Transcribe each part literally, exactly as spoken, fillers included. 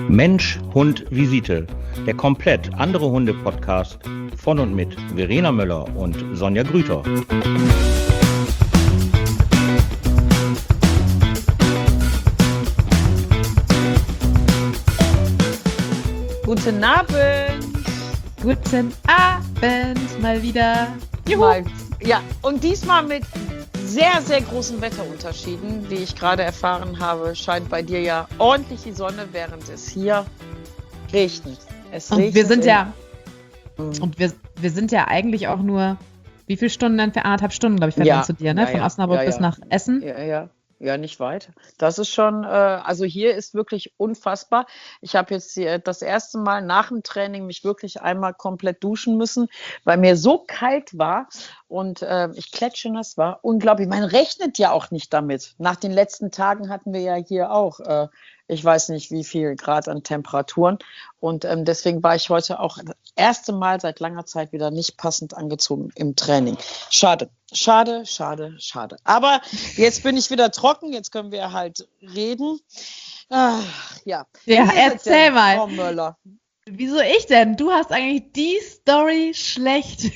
Mensch, Hund, Visite. Der komplett andere Hunde-Podcast von und mit Verena Möller und Sonja Grüter. Guten Abend. Guten Abend mal wieder. Juhu. Mal, ja, und diesmal mit sehr, sehr großen Wetterunterschieden, wie ich gerade erfahren habe, scheint bei dir ja ordentlich die Sonne, während es hier regnet. Es regnet. Und wir sind ja, mhm. und wir, wir sind ja eigentlich auch nur, wie viele Stunden entfernt? Anderthalb Stunden, glaube ich, fährt ja, man zu dir, ne? Ja, Von ja, Osnabrück ja, bis ja. nach Essen. Ja, ja. Ja, nicht weit. Das ist schon, äh, also hier ist wirklich unfassbar. Ich habe jetzt hier das erste Mal nach dem Training mich wirklich einmal komplett duschen müssen, weil mir so kalt war und äh, ich klatschenass war. Unglaublich. Man rechnet ja auch nicht damit. Nach den letzten Tagen hatten wir ja hier auch, äh, ich weiß nicht wie viel Grad an Temperaturen. Und ähm, deswegen war ich heute auch das erste Mal seit langer Zeit wieder nicht passend angezogen im Training. Schade, schade, schade, schade. Aber jetzt bin ich wieder trocken, jetzt können wir halt reden. Ach, ja, ja erzähl denn, mal. Frau Möller? Wieso ich denn? Du hast eigentlich die Story schlecht.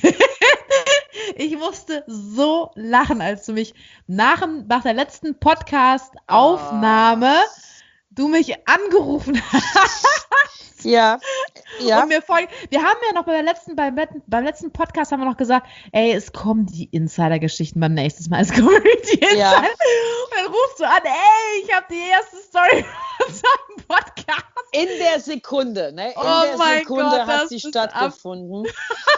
Ich musste so lachen, als du mich nach, dem, nach der letzten Podcast-Aufnahme ah. du mich angerufen hast. Ja, ja. Und mir voll, wir haben ja noch bei der letzten, beim, beim letzten Podcast haben wir noch gesagt, ey, es kommen die Insider-Geschichten beim nächsten Mal. Es kommen die Insider. Ja. Und dann rufst du an, ey, ich habe die erste Story von unserem Podcast. In der Sekunde, ne? In oh der mein Sekunde Gott, hat sie stattgefunden.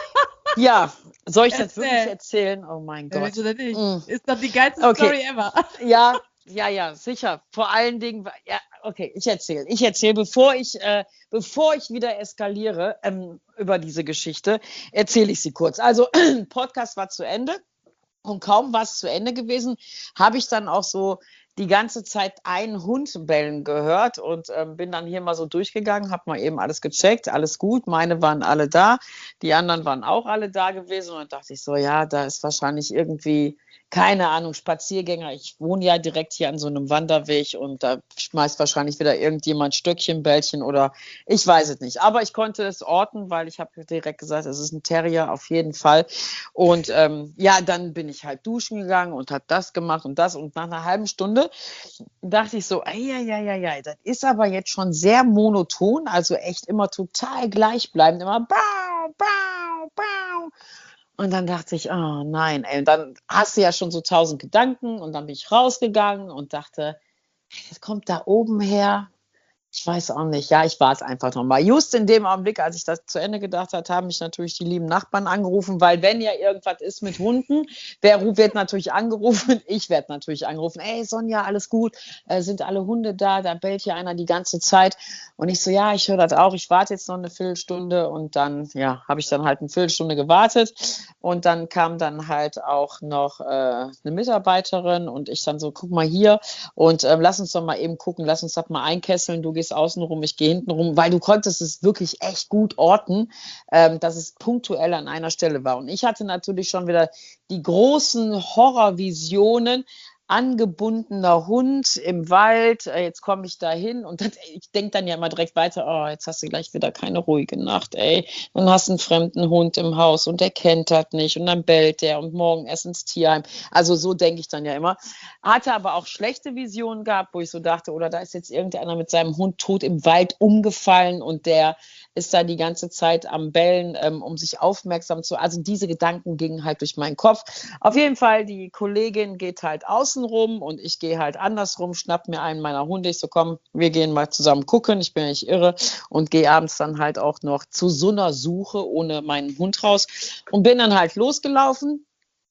Ja, soll ich das Erzähl. wirklich erzählen? Oh mein Gott. Ja, nicht? Mm. Ist doch die geilste okay. Story ever. Ja, ja, ja, sicher. Vor allen Dingen, ja, okay, ich erzähle. Ich erzähle, bevor ich, äh, bevor ich wieder eskaliere ähm, über diese Geschichte, erzähle ich sie kurz. Also, Podcast war zu Ende und kaum war es zu Ende gewesen, habe ich dann auch so die ganze Zeit einen Hund bellen gehört und ähm, bin dann hier mal so durchgegangen, habe mal eben alles gecheckt, alles gut, meine waren alle da, die anderen waren auch alle da gewesen und dann dachte ich so, ja, da ist wahrscheinlich irgendwie, keine Ahnung, Spaziergänger, ich wohne ja direkt hier an so einem Wanderweg und da schmeißt wahrscheinlich wieder irgendjemand Stöckchen, Bällchen oder ich weiß es nicht, aber ich konnte es orten, weil ich habe direkt gesagt, es ist ein Terrier auf jeden Fall und ähm, ja, dann bin ich halt duschen gegangen und habe das gemacht und das und nach einer halben Stunde dachte ich so, ja, ja, ja, ja, das ist aber jetzt schon sehr monoton, also echt immer total gleichbleibend, immer bau, bau, bau. Und dann dachte ich, oh nein, ey, und dann hast du ja schon so tausend Gedanken und dann bin ich rausgegangen und dachte, das kommt da oben her. Ich weiß auch nicht. Ja, ich warte einfach nochmal. Just in dem Augenblick, als ich das zu Ende gedacht habe, haben mich natürlich die lieben Nachbarn angerufen, weil wenn ja irgendwas ist mit Hunden, wer wird natürlich angerufen? Ich werde natürlich angerufen. Ey, Sonja, alles gut? Äh, sind alle Hunde da? Da bellt hier einer die ganze Zeit. Und ich so, ja, ich höre das auch. Ich warte jetzt noch eine Viertelstunde und dann, ja, habe ich dann halt eine Viertelstunde gewartet und dann kam dann halt auch noch äh, eine Mitarbeiterin und ich dann so, guck mal hier und äh, lass uns doch mal eben gucken, lass uns das mal einkesseln. Du gehst außen rum, ich gehe hinten rum, weil du konntest es wirklich echt gut orten, ähm, dass es punktuell an einer Stelle war. Und ich hatte natürlich schon wieder die großen Horrorvisionen, angebundener Hund im Wald, äh, jetzt komme ich da hin und das, ich denke dann ja immer direkt weiter, oh, jetzt hast du gleich wieder keine ruhige Nacht, ey. Dann hast du einen fremden Hund im Haus und der kennt das nicht und dann bellt der und morgen erst ins Tierheim. Also so denke ich dann ja immer. Hatte aber auch schlechte Visionen gehabt, wo ich so dachte, oder da ist jetzt irgendeiner mit seinem Hund tot im Wald umgefallen und der ist da die ganze Zeit am Bellen, ähm, um sich aufmerksam zu, also diese Gedanken gingen halt durch meinen Kopf. Auf jeden Fall, die Kollegin geht halt außen rum und ich gehe halt andersrum, schnapp mir einen meiner Hunde, ich so, komm, wir gehen mal zusammen gucken, ich bin ja nicht irre und gehe abends dann halt auch noch zu so einer Suche ohne meinen Hund raus und bin dann halt losgelaufen.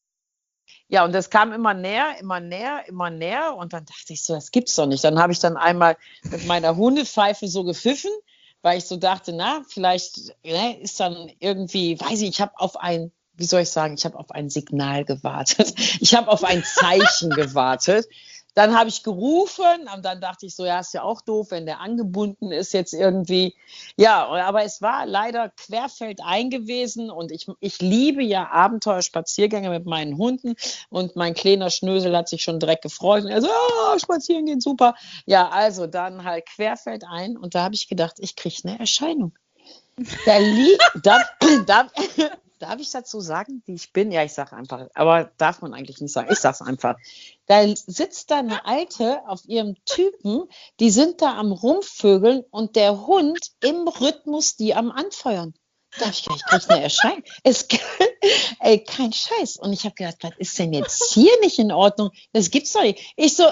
Ja, und das kam immer näher, immer näher, immer näher und dann dachte ich so, das gibt's doch nicht. Dann habe ich dann einmal mit meiner Hundepfeife so gepfiffen, weil ich so dachte, na, vielleicht ne, ist dann irgendwie, weiß ich, ich habe auf ein, wie soll ich sagen, ich habe auf ein Signal gewartet. Ich habe auf ein Zeichen gewartet, Dann habe ich gerufen und dann dachte ich so, ja, ist ja auch doof, wenn der angebunden ist jetzt irgendwie. Ja, aber es war leider querfeldein gewesen und ich, ich liebe ja Abenteuerspaziergänge mit meinen Hunden und mein kleiner Schnösel hat sich schon direkt gefreut und er so, oh, spazieren gehen, super. Ja, also dann halt querfeldein und da habe ich gedacht, ich kriege eine Erscheinung. Da liegt, da, da, darf ich dazu sagen, wie ich bin? Ja, ich sage einfach, aber darf man eigentlich nicht sagen. Ich sage es einfach. Da sitzt da eine Alte auf ihrem Typen, die sind da am Rumvögeln und der Hund im Rhythmus die am Anfeuern. Da habe ich gedacht, ich kriege eine Erscheinung. Es, ey, kein Scheiß. Und ich habe gedacht, was ist denn jetzt hier nicht in Ordnung? Das gibt's doch nicht. Ich so,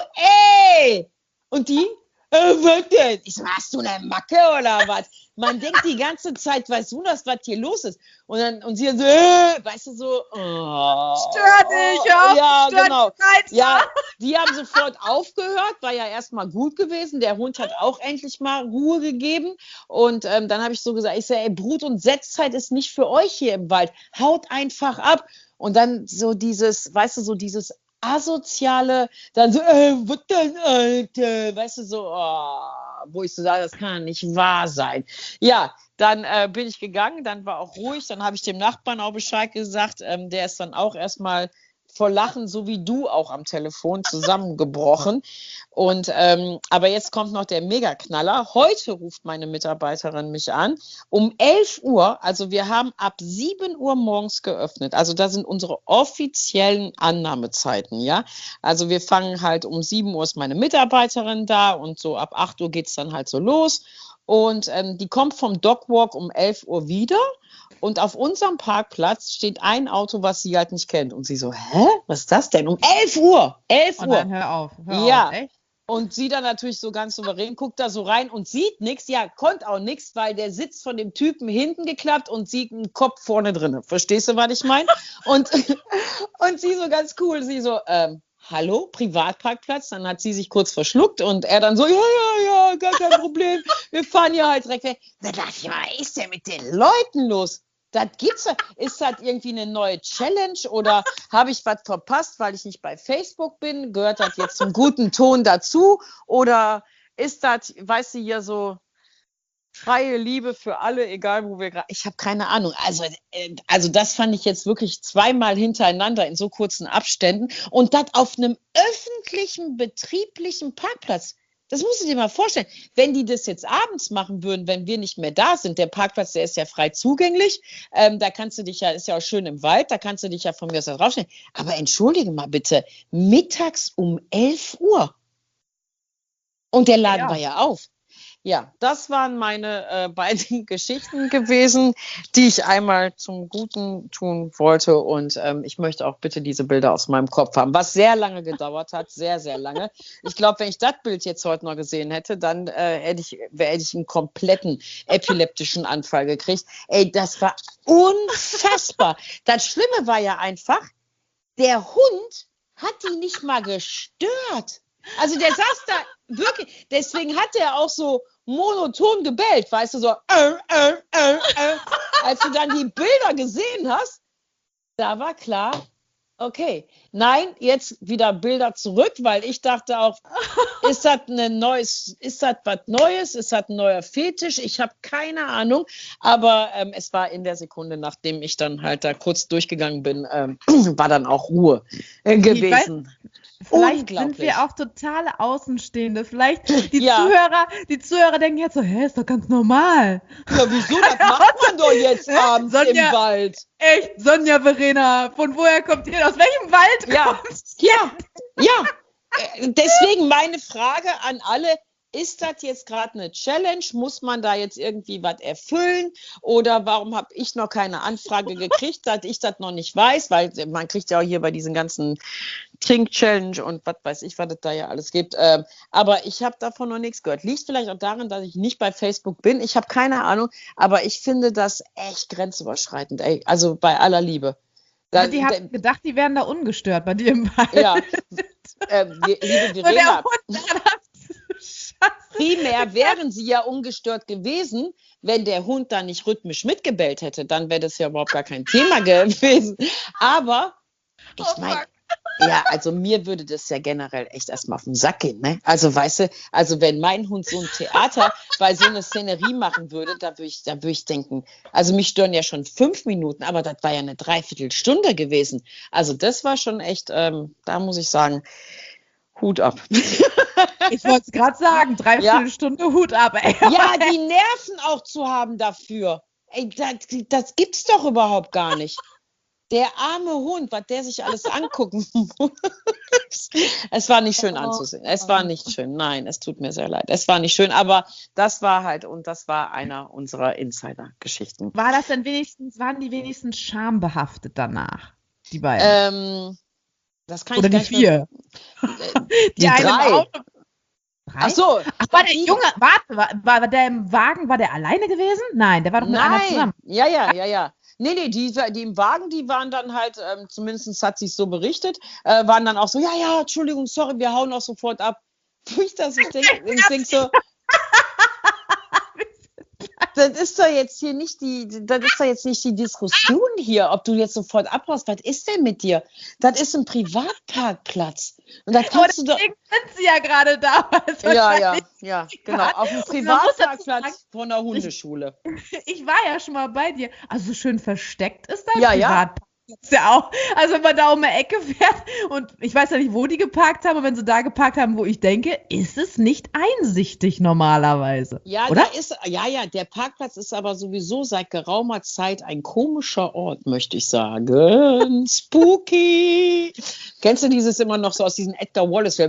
ey! Und die, äh, was denn? Ich so, hast du eine Macke oder was? Man denkt die ganze Zeit, weißt du das, was hier los ist? Und dann und sie so, äh, weißt du so, oh, stör dich, ja, ja, stör genau. dich Ja, die haben sofort aufgehört, war ja erstmal gut gewesen. Der Hund hat auch endlich mal Ruhe gegeben. Und ähm, dann habe ich so gesagt, ich sage, ey, Brut- und Setzzeit ist nicht für euch hier im Wald. Haut einfach ab. Und dann so dieses, weißt du, so dieses asoziale, dann so, äh, was denn, Alter? Weißt du, so, oh, wo ich so sage, das kann nicht wahr sein. Ja, dann äh, bin ich gegangen, dann war auch ruhig, dann habe ich dem Nachbarn auch Bescheid gesagt, ähm, der ist dann auch erstmal vor Lachen, so wie du auch am Telefon, zusammengebrochen. Und ähm, aber jetzt kommt noch der Megaknaller. Heute ruft meine Mitarbeiterin mich an um elf Uhr. Also wir haben ab sieben Uhr morgens geöffnet. Also da sind unsere offiziellen Annahmezeiten, ja. Also wir fangen halt um sieben Uhr ist meine Mitarbeiterin da und so ab acht Uhr geht es dann halt so los. Und ähm, die kommt vom Dogwalk um elf Uhr wieder. Und auf unserem Parkplatz steht ein Auto, was sie halt nicht kennt. Und sie so, hä? Was ist das denn? Um elf Uhr! elf Uhr! Oh nein, hör auf. Hör ja. auf, echt? Und sie dann natürlich so ganz souverän, guckt da so rein und sieht nichts. Ja, konnte auch nichts, weil der Sitz von dem Typen hinten geklappt und sieht einen Kopf vorne drin. Verstehst du, was ich meine? Und, und sie so ganz cool, sie so, ähm, hallo, Privatparkplatz. Dann hat sie sich kurz verschluckt und er dann so, ja, ja, ja, gar kein Problem. Wir fahren hier halt direkt weg. Da dachte ich, was ist denn mit den Leuten los? Das gibt's ja. Ist das irgendwie eine neue Challenge oder habe ich was verpasst, weil ich nicht bei Facebook bin? Gehört das jetzt zum guten Ton dazu? Oder ist das, weißt du, hier so freie Liebe für alle, egal wo wir gerade. Ich habe keine Ahnung. Also, äh, also das fand ich jetzt wirklich zweimal hintereinander in so kurzen Abständen und das auf einem öffentlichen, betrieblichen Parkplatz. Das musst du dir mal vorstellen. Wenn die das jetzt abends machen würden, wenn wir nicht mehr da sind, der Parkplatz, der ist ja frei zugänglich, ähm, da kannst du dich ja, ist ja auch schön im Wald, da kannst du dich ja von mir aus da draufstellen. Aber entschuldige mal bitte, mittags um elf Uhr. Und der Laden Ja. war ja auf. Ja, das waren meine äh, beiden Geschichten gewesen, die ich einmal zum Guten tun wollte. Und ähm, ich möchte auch bitte diese Bilder aus meinem Kopf haben, was sehr lange gedauert hat, sehr, sehr lange. Ich glaube, wenn ich das Bild jetzt heute noch gesehen hätte, dann äh, hätte ich, hätte ich einen kompletten epileptischen Anfall gekriegt. Ey, das war unfassbar. Das Schlimme war ja einfach, der Hund hat die nicht mal gestört. Also der saß da wirklich, deswegen hat er auch so monoton gebellt, weißt du, so, äh, äh, äh, äh. Als du dann die Bilder gesehen hast, da war klar, okay, nein, jetzt wieder Bilder zurück, weil ich dachte auch, ist das ein neues, ist das was Neues, ist das ein neuer Fetisch? Ich habe keine Ahnung, aber ähm, es war in der Sekunde, nachdem ich dann halt da kurz durchgegangen bin, ähm, war dann auch Ruhe äh, gewesen. Vielleicht sind wir auch totale Außenstehende. Vielleicht die Ja. Zuhörer, die Zuhörer denken jetzt so, hä, ist doch ganz normal. Ja, wieso? Das macht man doch jetzt abends Sonja, im Wald. Echt, Sonja Verena, von woher kommt ihr? Aus welchem Wald Ja, kommt ja, ja. Äh, Deswegen meine Frage an alle, ist das jetzt gerade eine Challenge? Muss man da jetzt irgendwie was erfüllen? Oder warum habe ich noch keine Anfrage gekriegt, dass ich das noch nicht weiß? Weil man kriegt ja auch hier bei diesen ganzen Trink-Challenge und was weiß ich, was es da ja alles gibt. Ähm, aber ich habe davon noch nichts gehört. Liegt vielleicht auch daran, dass ich nicht bei Facebook bin. Ich habe keine Ahnung, aber ich finde das echt grenzüberschreitend. Ey. Also bei aller Liebe. Da, Die haben gedacht, die wären da ungestört bei dir im Wald. Ja, äh, liebe Und der Verena, Hund hat primär wären sie ja ungestört gewesen, wenn der Hund da nicht rhythmisch mitgebellt hätte. Dann wäre das ja überhaupt gar kein Thema gewesen. Aber ich Oh, meine, fuck. Ja, also mir würde das ja generell echt erstmal auf den Sack gehen, ne? Also weißt du, also wenn mein Hund so ein Theater bei so einer Szenerie machen würde, da würde ich, da würde ich denken, also mich stören ja schon fünf Minuten, aber das war ja eine Dreiviertelstunde gewesen. Also das war schon echt, ähm, da muss ich sagen, Hut ab. Ich wollte es gerade sagen, dreiviertel Ja. Stunde Hut ab, ey. Ja, die Nerven auch zu haben dafür. Ey, das, das gibt's doch überhaupt gar nicht. Der arme Hund, was der sich alles angucken muss. Es war nicht schön anzusehen. Es war nicht schön. Nein, es tut mir sehr leid. Es war nicht schön, aber das war halt, und das war einer unserer Insider-Geschichten. War das denn wenigstens, waren die wenigstens schambehaftet danach? Die beiden? Ähm, das kann Oder ich die gar nicht vier? mehr- Die eine im drei. Auto. Drei? Ach so. Ach, war der die- Junge, warte, war, war der im Wagen, war der alleine gewesen? Nein, der war doch mit einer Nein, zusammen. ja, ja, ja, ja. Nee, nee, die, die im Wagen, die waren dann halt, ähm, zumindest hat sie es so berichtet, äh, waren dann auch so, ja, ja, Entschuldigung, sorry, wir hauen auch sofort ab. Wo ich das ich denke, ich denk so, das ist doch jetzt hier nicht die, das ist doch jetzt nicht die Diskussion hier, ob du jetzt sofort abhaust. Was ist denn mit dir? Das ist ein Privatparkplatz. Und da kannst Oh, du doch. deswegen sind sie ja gerade da. weil es Ja, ja, wahrscheinlich- ja, genau. Auf dem Und man muss dazu Privatparkplatz sagen, von der Hundeschule. Ich war ja schon mal bei dir. Also schön versteckt ist dein Ja, ja. Privatparkplatz ja auch. Also wenn man da um die Ecke fährt und ich weiß ja nicht, wo die geparkt haben, aber wenn sie da geparkt haben, wo ich denke, ist es nicht einsichtig normalerweise. Ja, oder? da ist, ja, ja, der Parkplatz ist aber sowieso seit geraumer Zeit ein komischer Ort, möchte ich sagen. Spooky. Kennst du dieses immer noch so aus diesen Edgar Wallace-Filmen?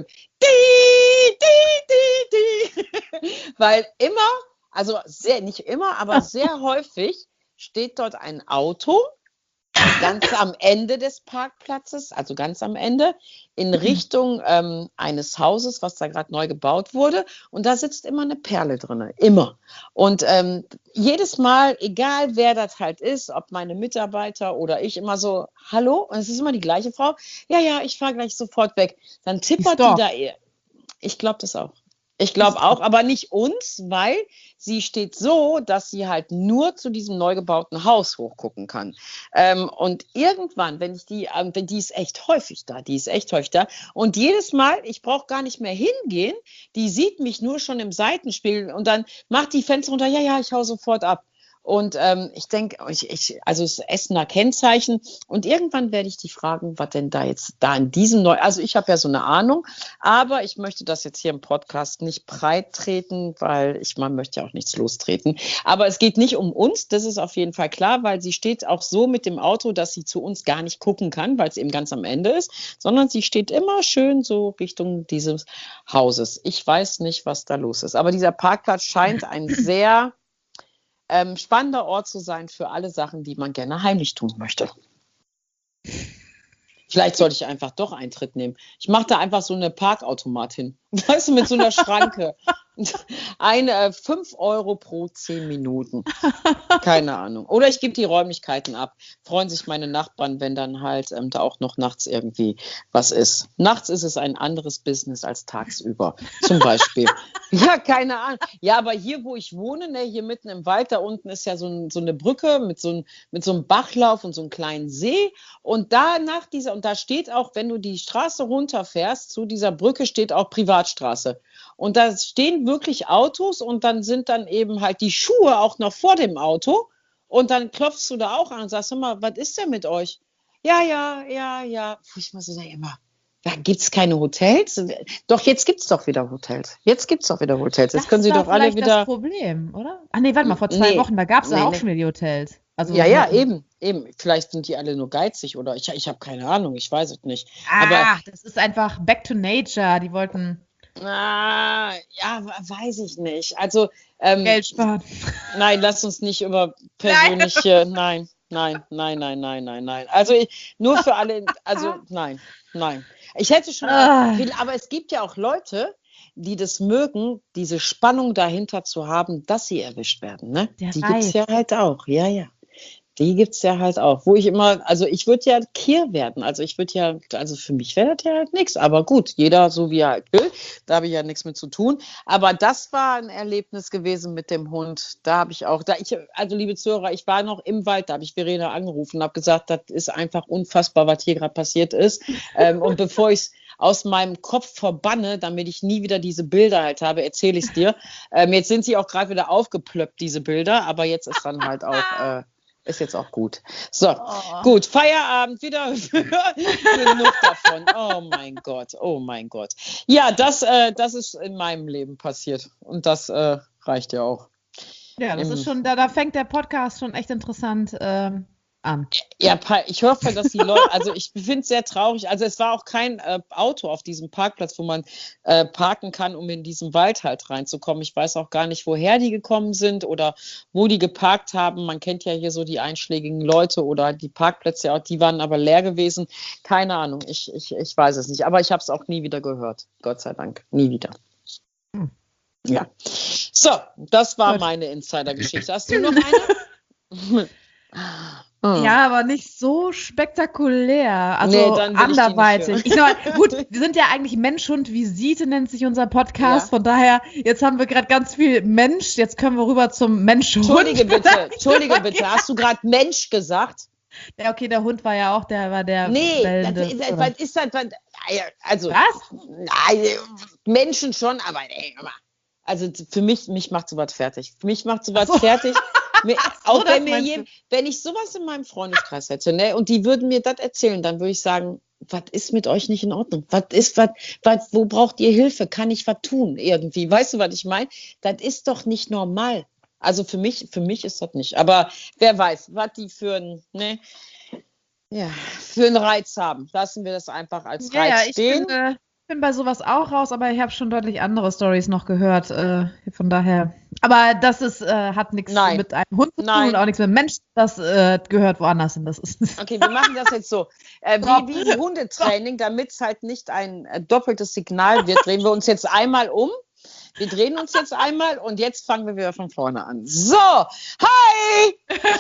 Die, die, die, die. Weil immer, also sehr, nicht immer, aber sehr häufig steht dort ein Auto ganz am Ende des Parkplatzes, also ganz am Ende, in Richtung ähm, eines Hauses, was da gerade neu gebaut wurde. Und da sitzt immer eine Perle drin, immer. Und ähm, jedes Mal, egal wer das halt ist, ob meine Mitarbeiter oder ich, immer so, hallo? Und es ist immer die gleiche Frau. Ja, ja, ich fahre gleich sofort weg. Dann tippert die, die da eher. Ich glaube das auch. Ich glaube auch, aber nicht uns, weil sie steht so, dass sie halt nur zu diesem neu gebauten Haus hochgucken kann. Ähm, und irgendwann, wenn ich die, ähm, wenn die ist echt häufig da, die ist echt häufig da. Und jedes Mal, ich brauche gar nicht mehr hingehen, die sieht mich nur schon im Seitenspiegel und dann macht die Fenster runter, ja, ja, ich hau sofort ab. Und ähm, ich denke, ich, ich, also es ist Essener Kennzeichen. Und irgendwann werde ich die fragen, was denn da jetzt da in diesem neu. Also ich habe ja so eine Ahnung, aber ich möchte das jetzt hier im Podcast nicht breit treten, weil ich man möchte ja auch nichts lostreten. Aber es geht nicht um uns, das ist auf jeden Fall klar, weil sie steht auch so mit dem Auto, dass sie zu uns gar nicht gucken kann, weil es eben ganz am Ende ist, sondern sie steht immer schön so Richtung dieses Hauses. Ich weiß nicht, was da los ist. Aber dieser Parkplatz scheint ein sehr Ähm, spannender Ort zu sein für alle Sachen, die man gerne heimlich tun möchte. Vielleicht sollte ich einfach doch Eintritt nehmen. Ich mache da einfach so eine Parkautomat hin. Weißt du, mit so einer Schranke. Eine äh, fünf Euro pro zehn Minuten. Keine Ahnung. Oder ich gebe die Räumlichkeiten ab. Freuen sich meine Nachbarn, wenn dann halt ähm, da auch noch nachts irgendwie was ist. Nachts ist es ein anderes Business als tagsüber. Zum Beispiel. Ja, keine Ahnung. Ja, aber hier, wo ich wohne, ne, hier mitten im Wald, da unten ist ja so, ein, so eine Brücke mit so, ein, mit so einem Bachlauf und so einem kleinen See. Und da nach dieser, und da steht auch, wenn du die Straße runterfährst, zu dieser Brücke steht auch Privatstraße. Und da stehen wirklich Autos und dann sind dann eben halt die Schuhe auch noch vor dem Auto. Und dann klopfst du da auch an und sagst, hör mal, was ist denn mit euch? Ja, ja, ja, ja. Wo ich mal so sage, immer, ja, gibt es keine Hotels? Doch, jetzt gibt es doch wieder Hotels. Jetzt gibt es doch wieder Hotels. Jetzt Das können sie war doch alle vielleicht wieder. das Problem, oder? Ach nee, warte mal, vor zwei Nee. Wochen, da gab es Nee, ja auch nee. schon wieder die Hotels. Also, Ja, ja, eben, eben. Vielleicht sind die alle nur geizig oder ich, ich habe keine Ahnung, ich weiß es nicht. Aber Ah, das ist einfach back to nature. Die wollten ah, ja, weiß ich nicht. Also ähm, Geld sparen. nein, lass uns nicht über persönliche. Nein, nein, nein, nein, nein, nein, nein. Also ich, nur für alle. Also nein, nein. Ich hätte schon. Ah. Aber es gibt ja auch Leute, die das mögen, diese Spannung dahinter zu haben, dass sie erwischt werden. Ne? Der Die gibt es Reiz. ja halt auch. Ja, ja. Die gibt's ja halt auch, wo ich immer, also ich würde ja Kier werden, also ich würde ja, also für mich wäre das ja halt nichts, aber gut, jeder so wie er halt will, da habe ich ja nichts mit zu tun, aber das war ein Erlebnis gewesen mit dem Hund, da habe ich auch, da ich, also liebe Zuhörer, ich war noch im Wald, da habe ich Verena angerufen und habe gesagt, das ist einfach unfassbar, was hier gerade passiert ist, ähm, und bevor ich es aus meinem Kopf verbanne, damit ich nie wieder diese Bilder halt habe, erzähle ich es dir, ähm, jetzt sind sie auch gerade wieder aufgeplöppt, diese Bilder, aber jetzt ist dann halt auch, äh, ist jetzt auch gut. So, oh. Gut, Feierabend wieder. Genug davon. Oh mein Gott, oh mein Gott. Ja, das, äh, das ist in meinem Leben passiert. Und das äh, reicht ja auch. Ja, das Im, ist schon, da, da fängt der Podcast schon echt interessant ähm, an. Ja, ich hoffe, dass die Leute, also ich finde es sehr traurig, also es war auch kein äh, Auto auf diesem Parkplatz, wo man äh, parken kann, um in diesen Wald halt reinzukommen. Ich weiß auch gar nicht, woher die gekommen sind oder wo die geparkt haben. Man kennt ja hier so die einschlägigen Leute oder die Parkplätze, auch die waren aber leer gewesen. Keine Ahnung, ich, ich, ich weiß es nicht, aber ich habe es auch nie wieder gehört. Gott sei Dank, nie wieder. Hm. Ja, so, das war Gut. meine Insider-Geschichte. Hast du noch eine? Oh. Ja, aber nicht so spektakulär. Also nee, dann anderweitig. Ich, ich sag mal, gut, wir sind ja eigentlich Mensch-Hund-Visite, nennt sich unser Podcast. Ja. Von daher, jetzt haben wir gerade ganz viel Mensch. Jetzt können wir rüber zum Mensch-Hund. Entschuldige bitte, Entschuldige bitte. Hast du gerade Mensch gesagt? Ja, okay, der Hund war ja auch, der war der. Nee, das ist, was ist das? Also, was? Nein, Menschen schon, aber ey, also für mich, mich macht sowas fertig. Für mich macht sowas so. fertig. Mir, so, auch wenn, mir je, wenn ich sowas in meinem Freundeskreis hätte, ne, und die würden mir das erzählen, dann würde ich sagen, was ist mit euch nicht in Ordnung? Was ist, was, was, wo braucht ihr Hilfe? Kann ich was tun irgendwie? Weißt du, was ich meine? Das ist doch nicht normal. Also für mich, für mich ist das nicht. Aber wer weiß, was die für ein, ne, ja, für einen Reiz haben. Lassen wir das einfach als ja, Reiz ja, ich stehen. Bin, äh, ich bin bei sowas auch raus, aber ich habe schon deutlich andere Storys noch gehört. Äh, von daher. Aber das ist, äh, hat nichts mit einem Hund zu tun und auch nichts mit einem Menschen. Das äh, gehört woanders hin. Das ist okay, wir machen das jetzt so. Äh, wie, wie im Hundetraining, damit es halt nicht ein äh, doppeltes Signal wird, drehen wir uns jetzt einmal um. Wir drehen uns jetzt einmal und jetzt fangen wir wieder von vorne an. So, hi!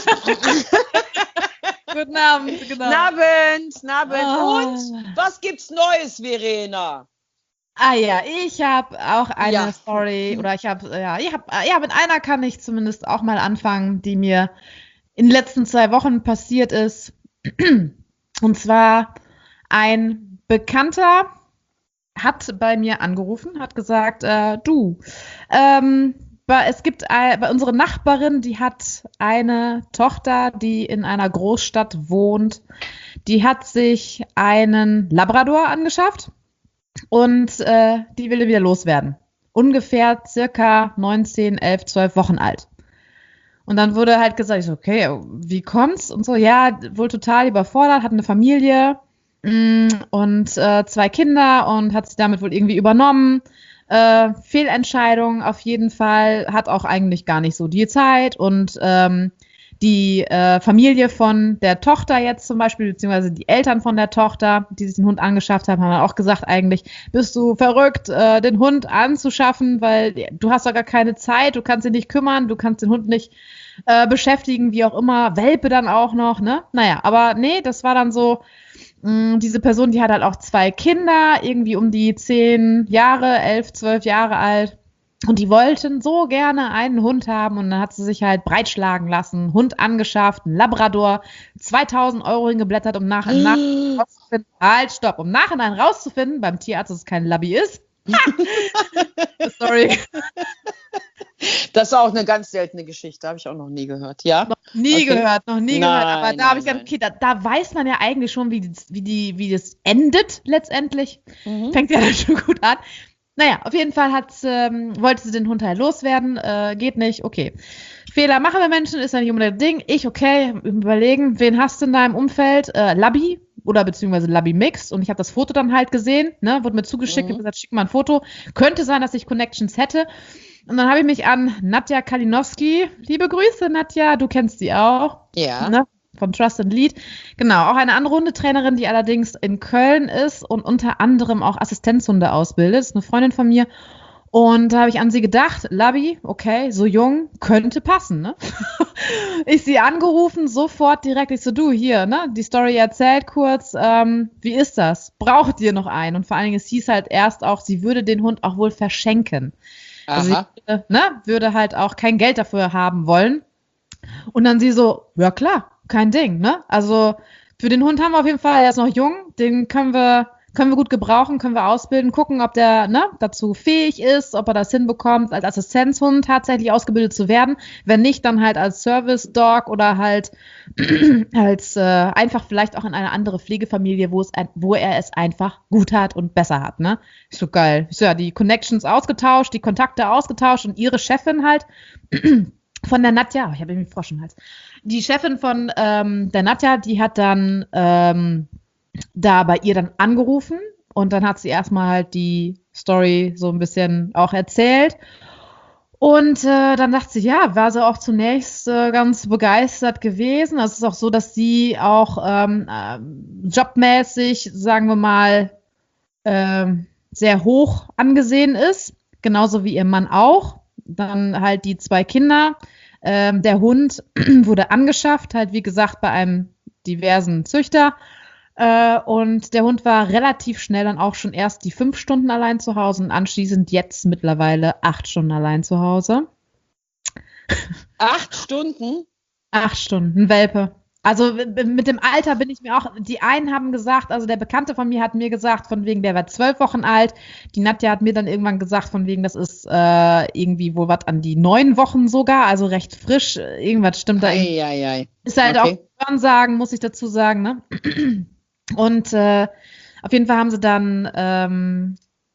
Guten Abend, genau. Guten Abend, guten Abend. Oh. Und was gibt's Neues, Verena? Ah ja, ich habe auch eine ja. Story oder ich habe, ja, ich habe, ja, mit einer kann ich zumindest auch mal anfangen, die mir in den letzten zwei Wochen passiert ist. Und zwar ein Bekannter hat bei mir angerufen, hat gesagt, äh, du, ähm, es gibt äh, bei unserer Nachbarin, die hat eine Tochter, die in einer Großstadt wohnt. Die hat sich einen Labrador angeschafft und äh, die will wieder loswerden. Ungefähr circa neunzehn, elf, zwölf Wochen alt. Und dann wurde halt gesagt, ich so, okay, wie kommt's? Und so, ja, wohl total überfordert, hat eine Familie mh, und äh, zwei Kinder und hat sich damit wohl irgendwie übernommen. Äh, Fehlentscheidung auf jeden Fall, hat auch eigentlich gar nicht so die Zeit und ähm, die äh, Familie von der Tochter jetzt zum Beispiel, beziehungsweise die Eltern von der Tochter, die sich den Hund angeschafft haben, haben auch gesagt, eigentlich bist du verrückt, äh, den Hund anzuschaffen, weil du hast doch gar keine Zeit, du kannst dich nicht kümmern, du kannst den Hund nicht äh, beschäftigen, wie auch immer, Welpe dann auch noch, ne? Naja, aber nee, das war dann so, mh, diese Person, die hat halt auch zwei Kinder, irgendwie um die zehn Jahre, elf, zwölf Jahre alt. Und die wollten so gerne einen Hund haben und dann hat sie sich halt breitschlagen lassen, Hund angeschafft, einen Labrador, zweitausend Euro hingeblättert, um nach, nach rauszufinden, halt, stopp, um nachhinein rauszufinden, beim Tierarzt, dass es kein Labby ist. Sorry. Das ist auch eine ganz seltene Geschichte, habe ich auch noch nie gehört, ja? Noch nie okay. gehört, noch nie nein, gehört, aber nein, da habe ich gedacht, nein. okay, da, da weiß man ja eigentlich schon, wie, die, wie, die, wie das endet letztendlich. Mhm. Fängt ja dann schon gut an. Naja, auf jeden Fall hat, ähm, wollte sie den Hund halt loswerden, äh, geht nicht, okay. Fehler machen wir Menschen, ist ja nicht unbedingt Ding. Ich, okay, überlegen, wen hast du in deinem Umfeld? Äh, Labby oder beziehungsweise Labby Mixed und ich habe das Foto dann halt gesehen, ne, wurde mir zugeschickt, mhm. und gesagt, schick mal ein Foto. Könnte sein, dass ich Connections hätte. Und dann habe ich mich an Nadja Kalinowski, liebe Grüße Nadja, du kennst sie auch. Ja. Ne? Von Trust and Lead. Genau, auch eine andere Hundetrainerin, die allerdings in Köln ist und unter anderem auch Assistenzhunde ausbildet. Das ist eine Freundin von mir. Und da habe ich an sie gedacht, Labby, okay, so jung, könnte passen, ne? Ich sie angerufen, sofort direkt. Ich so, du, hier, ne, die Story erzählt kurz. Ähm, wie ist das? Braucht ihr noch einen? Und vor allen Dingen, es hieß halt erst auch, sie würde den Hund auch wohl verschenken. Also sie würde, ne, würde halt auch kein Geld dafür haben wollen. Und dann sie so, ja klar, kein Ding, ne? Also für den Hund haben wir auf jeden Fall, er ist noch jung, den können wir, können wir gut gebrauchen, können wir ausbilden, gucken, ob der, ne, dazu fähig ist, ob er das hinbekommt, als Assistenzhund tatsächlich ausgebildet zu werden. Wenn nicht, dann halt als Service Dog oder halt als äh, einfach vielleicht auch in eine andere Pflegefamilie, wo es ein, wo er es einfach gut hat und besser hat, ne? Ist so geil. Ist ja die Connections ausgetauscht, die Kontakte ausgetauscht und ihre Chefin halt von der Nadja, oh, ich habe irgendwie Frosch im Hals. Die Chefin von ähm, der Nadja, die hat dann ähm, da bei ihr dann angerufen und dann hat sie erstmal halt die Story so ein bisschen auch erzählt. Und äh, dann dachte sie, ja, war sie auch zunächst äh, ganz begeistert gewesen. Also es ist auch so, dass sie auch ähm, äh, jobmäßig, sagen wir mal, äh, sehr hoch angesehen ist. Genauso wie ihr Mann auch. Dann halt die zwei Kinder. Ähm, der Hund wurde angeschafft, halt wie gesagt bei einem diversen Züchter. Äh, und der Hund war relativ schnell dann auch schon erst die fünf Stunden allein zu Hause und anschließend jetzt mittlerweile acht Stunden allein zu Hause. Acht Stunden? Acht Stunden, Welpe. Also mit dem Alter bin ich mir auch, die einen haben gesagt, also der Bekannte von mir hat mir gesagt, von wegen, der war zwölf Wochen alt. Die Nadja hat mir dann irgendwann gesagt, von wegen, das ist äh, irgendwie wohl was an die neun Wochen sogar, also recht frisch. Irgendwas stimmt da. Ei, ei, ei. Ist halt Okay. auch Hörensagen, muss ich dazu sagen, ne? Und äh, auf jeden Fall haben sie dann ähm,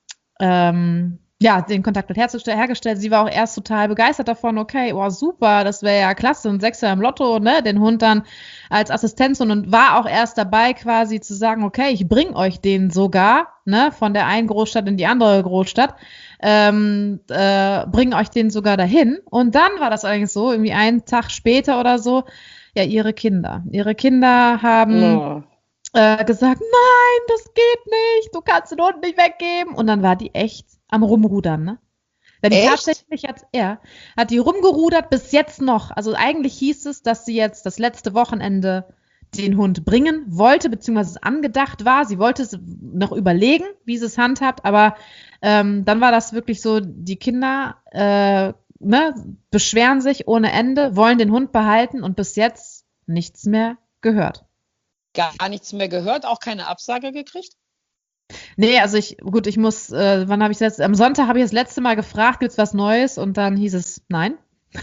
ähm, ja, den Kontakt mit herzustellen, hergestellt. Sie war auch erst total begeistert davon, okay, oh super, das wäre ja klasse, ein Sechser im Lotto, ne, den Hund dann als Assistenz und, und war auch erst dabei quasi zu sagen, okay, ich bring euch den sogar, ne, von der einen Großstadt in die andere Großstadt, ähm, äh, bring euch den sogar dahin. Und dann war das eigentlich so, irgendwie einen Tag später oder so, ja, ihre Kinder. Ihre Kinder haben Oh. äh, gesagt, nein, das geht nicht, du kannst den Hund nicht weggeben. Und dann war die echt am Rumrudern, ne? Denn die Echt? tatsächlich hat, ja, hat die rumgerudert bis jetzt noch. Also eigentlich hieß es, dass sie jetzt das letzte Wochenende den Hund bringen wollte, beziehungsweise es angedacht war. Sie wollte es noch überlegen, wie sie es handhabt, aber ähm, dann war das wirklich so, die Kinder äh, ne, beschweren sich ohne Ende, wollen den Hund behalten und bis jetzt nichts mehr gehört. Gar nichts mehr gehört, auch keine Absage gekriegt? Nee, also ich, gut, ich muss, äh, wann habe ich das? Am Sonntag habe ich das letzte Mal gefragt, gibt's was Neues? Und dann hieß es nein.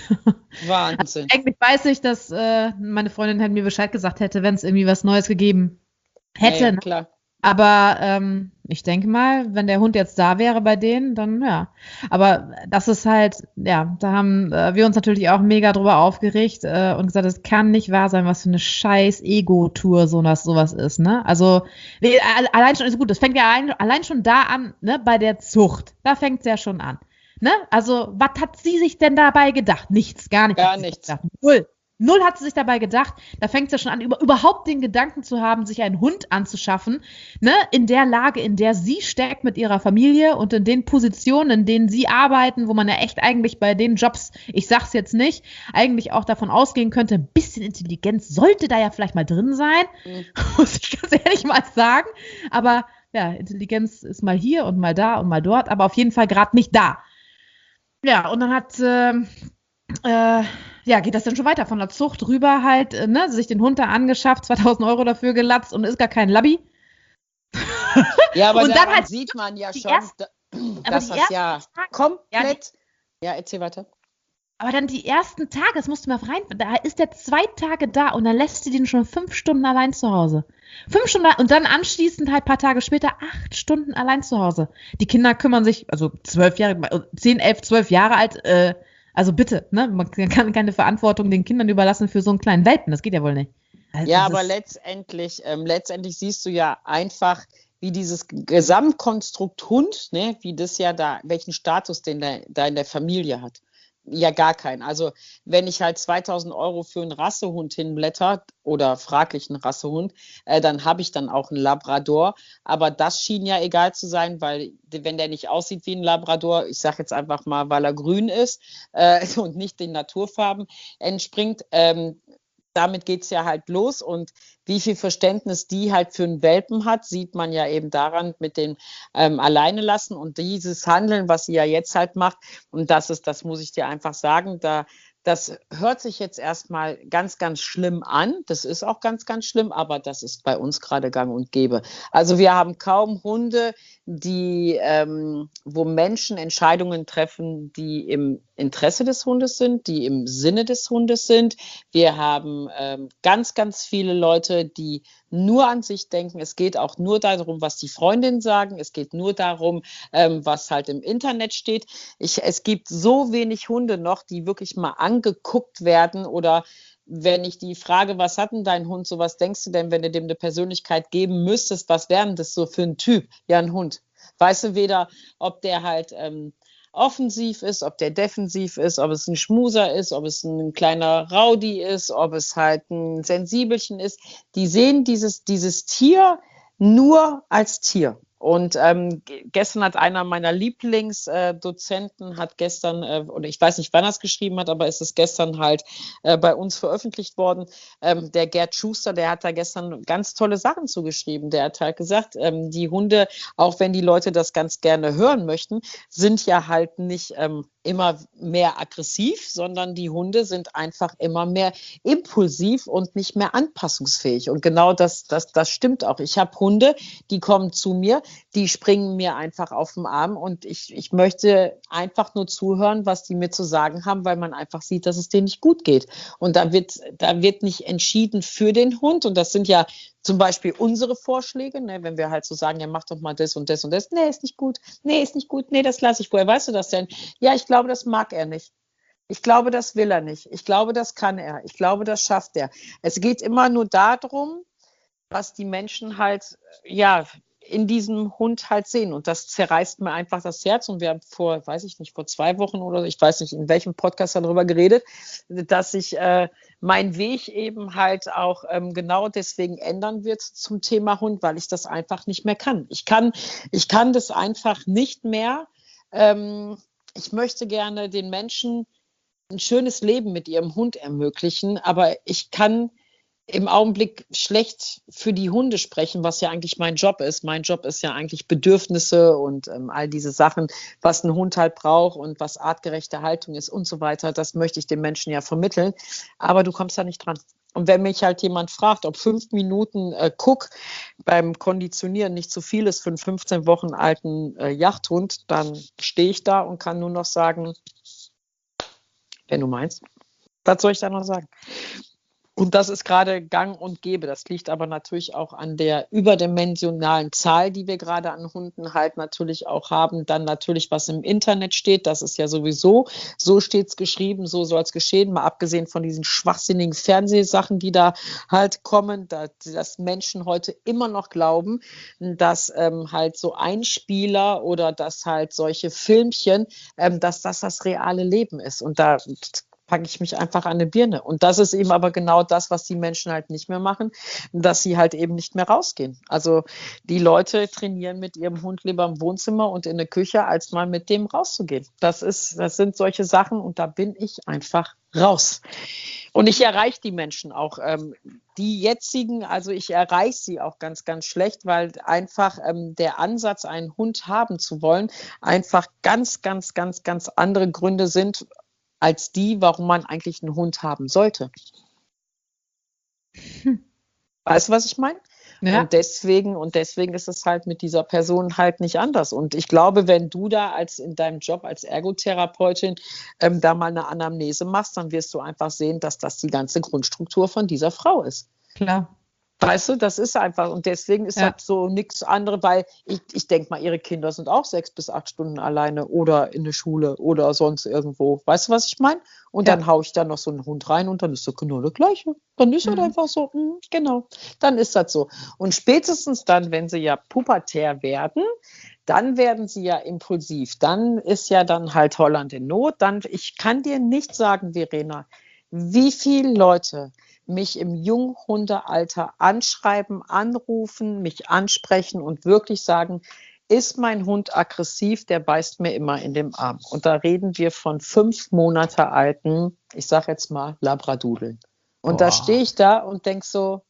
Wahnsinn. Eigentlich weiß ich, dass äh, meine Freundin halt mir Bescheid gesagt hätte, wenn es irgendwie was Neues gegeben hätte. Ja, ja, ne? klar. Aber ähm, ich denke mal, wenn der Hund jetzt da wäre bei denen, dann ja. Aber das ist halt, ja, da haben äh, wir uns natürlich auch mega drüber aufgeregt äh, und gesagt, es kann nicht wahr sein, was für eine scheiß Ego-Tour so was, sowas ist, ne? Also we- alle- allein schon ist gut, das fängt ja allein, allein schon da an, ne, bei der Zucht. Da fängt es ja schon an. Ne? Also, was hat sie sich denn dabei gedacht? Nichts, gar nichts. Gar hat sie sich nichts. gedacht. Null. Null hat sie sich dabei gedacht. Da fängt es ja schon an, über, überhaupt den Gedanken zu haben, sich einen Hund anzuschaffen, ne? In der Lage, in der sie steckt mit ihrer Familie und in den Positionen, in denen sie arbeiten, wo man ja echt eigentlich bei den Jobs, ich sag's jetzt nicht, eigentlich auch davon ausgehen könnte, ein bisschen Intelligenz sollte da ja vielleicht mal drin sein, Mhm. muss ich ganz ehrlich mal sagen. Aber ja, Intelligenz ist mal hier und mal da und mal dort, aber auf jeden Fall gerade nicht da. Ja, und dann hat, ähm, äh, ja, geht das dann schon weiter von der Zucht rüber halt, äh, ne, sich den Hund da angeschafft, zweitausend Euro dafür gelatzt und ist gar kein Labby. Ja, aber Und dann daran halt sieht man ja die schon, ersten- da- aber dass die das ersten ja Tage- komplett... Ja, erzähl weiter. Aber dann die ersten Tage, das musst du mal rein, da ist der zwei Tage da und dann lässt sie den schon fünf Stunden allein zu Hause. Fünf Stunden und dann anschließend halt ein paar Tage später acht Stunden allein zu Hause. Die Kinder kümmern sich, also zwölf Jahre, zehn, elf, zwölf Jahre alt, äh, also bitte, ne, man kann keine Verantwortung den Kindern überlassen für so einen kleinen Welpen, das geht ja wohl nicht. Also Ja, das aber ist- letztendlich, ähm, letztendlich siehst du ja einfach, wie dieses Gesamtkonstrukt Hund, ne, wie das ja da, welchen Status den da, da in der Familie hat. ja gar keinen. Also wenn ich halt zweitausend Euro für einen Rassehund hinblätter oder fraglichen Rassehund, äh, dann habe ich dann auch einen Labrador. Aber das schien ja egal zu sein, weil wenn der nicht aussieht wie ein Labrador, ich sage jetzt einfach mal, weil er grün ist äh, und nicht den Naturfarben entspringt, ähm, damit geht es ja halt los. Und wie viel Verständnis die halt für einen Welpen hat, sieht man ja eben daran mit dem ähm, Alleine lassen und dieses Handeln, was sie ja jetzt halt macht. Und das ist, das muss ich dir einfach sagen, da das hört sich jetzt erstmal ganz, ganz schlimm an. Das ist auch ganz, ganz schlimm, aber das ist bei uns gerade gang und gäbe. Also wir haben kaum Hunde, die, ähm, wo Menschen Entscheidungen treffen, die im Interesse des Hundes sind, die im Sinne des Hundes sind. Wir haben ähm, ganz, ganz viele Leute, die nur an sich denken. Es geht auch nur darum, was die Freundinnen sagen. Es geht nur darum, ähm, was halt im Internet steht. Ich, es gibt so wenig Hunde noch, die wirklich mal angeguckt werden oder wenn ich die frage, was hat denn dein Hund, so was denkst du denn, wenn du dem eine Persönlichkeit geben müsstest, was wäre denn das so für ein Typ? Ja, ein Hund. Weißt du weder, ob der halt ähm, offensiv ist, ob der defensiv ist, ob es ein Schmuser ist, ob es ein kleiner Rowdy ist, ob es halt ein Sensibelchen ist. Die sehen dieses, dieses Tier nur als Tier. Und ähm, gestern hat einer meiner Lieblingsdozenten, äh, hat gestern, äh, oder ich weiß nicht, wann er es geschrieben hat, aber es ist gestern halt äh, bei uns veröffentlicht worden. Ähm, der Gerd Schuster, der hat da gestern ganz tolle Sachen zugeschrieben. Der hat halt gesagt, ähm, die Hunde, auch wenn die Leute das ganz gerne hören möchten, sind ja halt nicht ähm, immer mehr aggressiv, sondern die Hunde sind einfach immer mehr impulsiv und nicht mehr anpassungsfähig. Und genau das, das, das stimmt auch. Ich habe Hunde, die kommen zu mir, die springen mir einfach auf den Arm und ich, ich möchte einfach nur zuhören, was die mir zu sagen haben, weil man einfach sieht, dass es denen nicht gut geht. Und da wird, da wird nicht entschieden für den Hund und das sind ja zum Beispiel unsere Vorschläge, ne, wenn wir halt so sagen, ja, mach doch mal das und das und das. Nee, ist nicht gut. Nee, ist nicht gut. Nee, das lasse ich. Woher weißt du das denn? Ja, ich glaube, das mag er nicht. Ich glaube, das will er nicht. Ich glaube, das kann er. Ich glaube, das schafft er. Es geht immer nur darum, was die Menschen halt, ja, in diesem Hund halt sehen. Und das zerreißt mir einfach das Herz. Und wir haben vor, weiß ich nicht, vor zwei Wochen oder ich weiß nicht, in welchem Podcast darüber geredet, dass sich äh, mein Weg eben halt auch ähm, genau deswegen ändern wird zum Thema Hund, weil ich das einfach nicht mehr kann. Ich kann, ich kann das einfach nicht mehr. Ähm, ich möchte gerne den Menschen ein schönes Leben mit ihrem Hund ermöglichen, aber ich kann im Augenblick schlecht für die Hunde sprechen, was ja eigentlich mein Job ist. Mein Job ist ja eigentlich Bedürfnisse und ähm, all diese Sachen, was ein Hund halt braucht und was artgerechte Haltung ist und so weiter. Das möchte ich den Menschen ja vermitteln. Aber du kommst da nicht dran. Und wenn mich halt jemand fragt, ob fünf Minuten äh, Guck beim Konditionieren nicht zu viel ist für einen fünfzehn Wochen alten äh, Jagdhund, dann stehe ich da und kann nur noch sagen, wenn du meinst, was soll ich da noch sagen? Und das ist gerade gang und gäbe. Das liegt aber natürlich auch an der überdimensionalen Zahl, die wir gerade an Hunden halt natürlich auch haben. Dann natürlich, was im Internet steht, das ist ja sowieso, so steht es geschrieben, so soll es geschehen. Mal abgesehen von diesen schwachsinnigen Fernsehsachen, die da halt kommen, da, dass Menschen heute immer noch glauben, dass ähm, halt so Einspieler oder dass halt solche Filmchen, ähm, dass das das reale Leben ist. Und da packe ich mich einfach an eine Birne. Und das ist eben aber genau das, was die Menschen halt nicht mehr machen, dass sie halt eben nicht mehr rausgehen. Also die Leute trainieren mit ihrem Hund lieber im Wohnzimmer und in der Küche, als mal mit dem rauszugehen. Das ist, das sind solche Sachen und da bin ich einfach raus. Und ich erreiche die Menschen auch, ähm, die jetzigen, also ich erreiche sie auch ganz, ganz schlecht, weil einfach ähm, der Ansatz, einen Hund haben zu wollen, einfach ganz, ganz, ganz, ganz andere Gründe sind, als die, warum man eigentlich einen Hund haben sollte. Hm. Weißt du, was ich meine? Ja. Und deswegen, und deswegen ist es halt mit dieser Person halt nicht anders. Und ich glaube, wenn du da als in deinem Job als Ergotherapeutin ähm, da mal eine Anamnese machst, dann wirst du einfach sehen, dass das die ganze Grundstruktur von dieser Frau ist. Klar. Weißt du, das ist einfach, und deswegen ist ja. das so nichts anderes, weil ich, ich denke mal, ihre Kinder sind auch sechs bis acht Stunden alleine oder in der Schule oder sonst irgendwo. Weißt du, was ich meine? Und ja. dann haue ich da noch so einen Hund rein und dann ist das genau das Gleiche. Dann ist mhm. das einfach so, mh, genau, dann ist das so. Und spätestens dann, wenn sie ja pubertär werden, dann werden sie ja impulsiv. Dann ist ja dann halt Holland in Not. Dann, ich kann dir nicht sagen, Verena, wie viele Leute mich im Junghundealter anschreiben, anrufen, mich ansprechen und wirklich sagen, ist mein Hund aggressiv, der beißt mir immer in den Arm. Und da reden wir von fünf Monate alten, ich sage jetzt mal, Labradoodlen. Und Boah. da stehe ich da und denke so,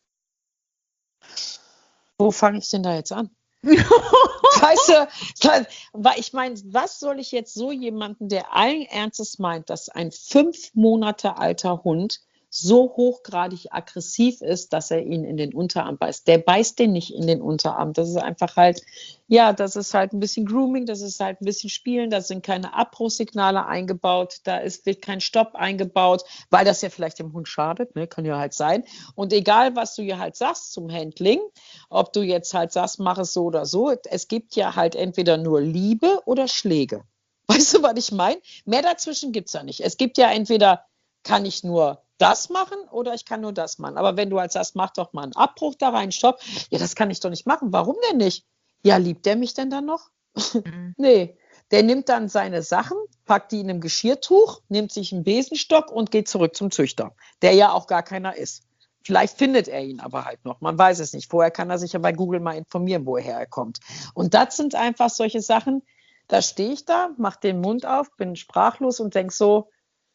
wo fange ich denn da jetzt an? Weißt du, weil ich meine, was soll ich jetzt so jemanden, der allen Ernstes meint, dass ein fünf Monate alter Hund so hochgradig aggressiv ist, dass er ihn in den Unterarm beißt. Der beißt den nicht in den Unterarm. Das ist einfach halt, ja, das ist halt ein bisschen Grooming, das ist halt ein bisschen Spielen, da sind keine Abbruchsignale eingebaut, da ist, wird kein Stopp eingebaut, weil das ja vielleicht dem Hund schadet, ne? Kann ja halt sein. Und egal, was du hier halt sagst zum Handling, ob du jetzt halt sagst, mach es so oder so, es gibt ja halt entweder nur Liebe oder Schläge. Weißt du, was ich meine? Mehr dazwischen gibt es ja nicht. Es gibt ja entweder, kann ich nur das machen oder ich kann nur das machen. Aber wenn du halt sagst, mach doch mal einen Abbruch da rein, stopp. Ja, das kann ich doch nicht machen. Warum denn nicht? Ja, liebt der mich denn dann noch? Mhm. Nee, der nimmt dann seine Sachen, packt die in einem Geschirrtuch, nimmt sich einen Besenstock und geht zurück zum Züchter, der ja auch gar keiner ist. Vielleicht findet er ihn aber halt noch, man weiß es nicht. Vorher kann er sich ja bei Google mal informieren, woher er kommt. Und das sind einfach solche Sachen, da stehe ich da, mach den Mund auf, bin sprachlos und denk so,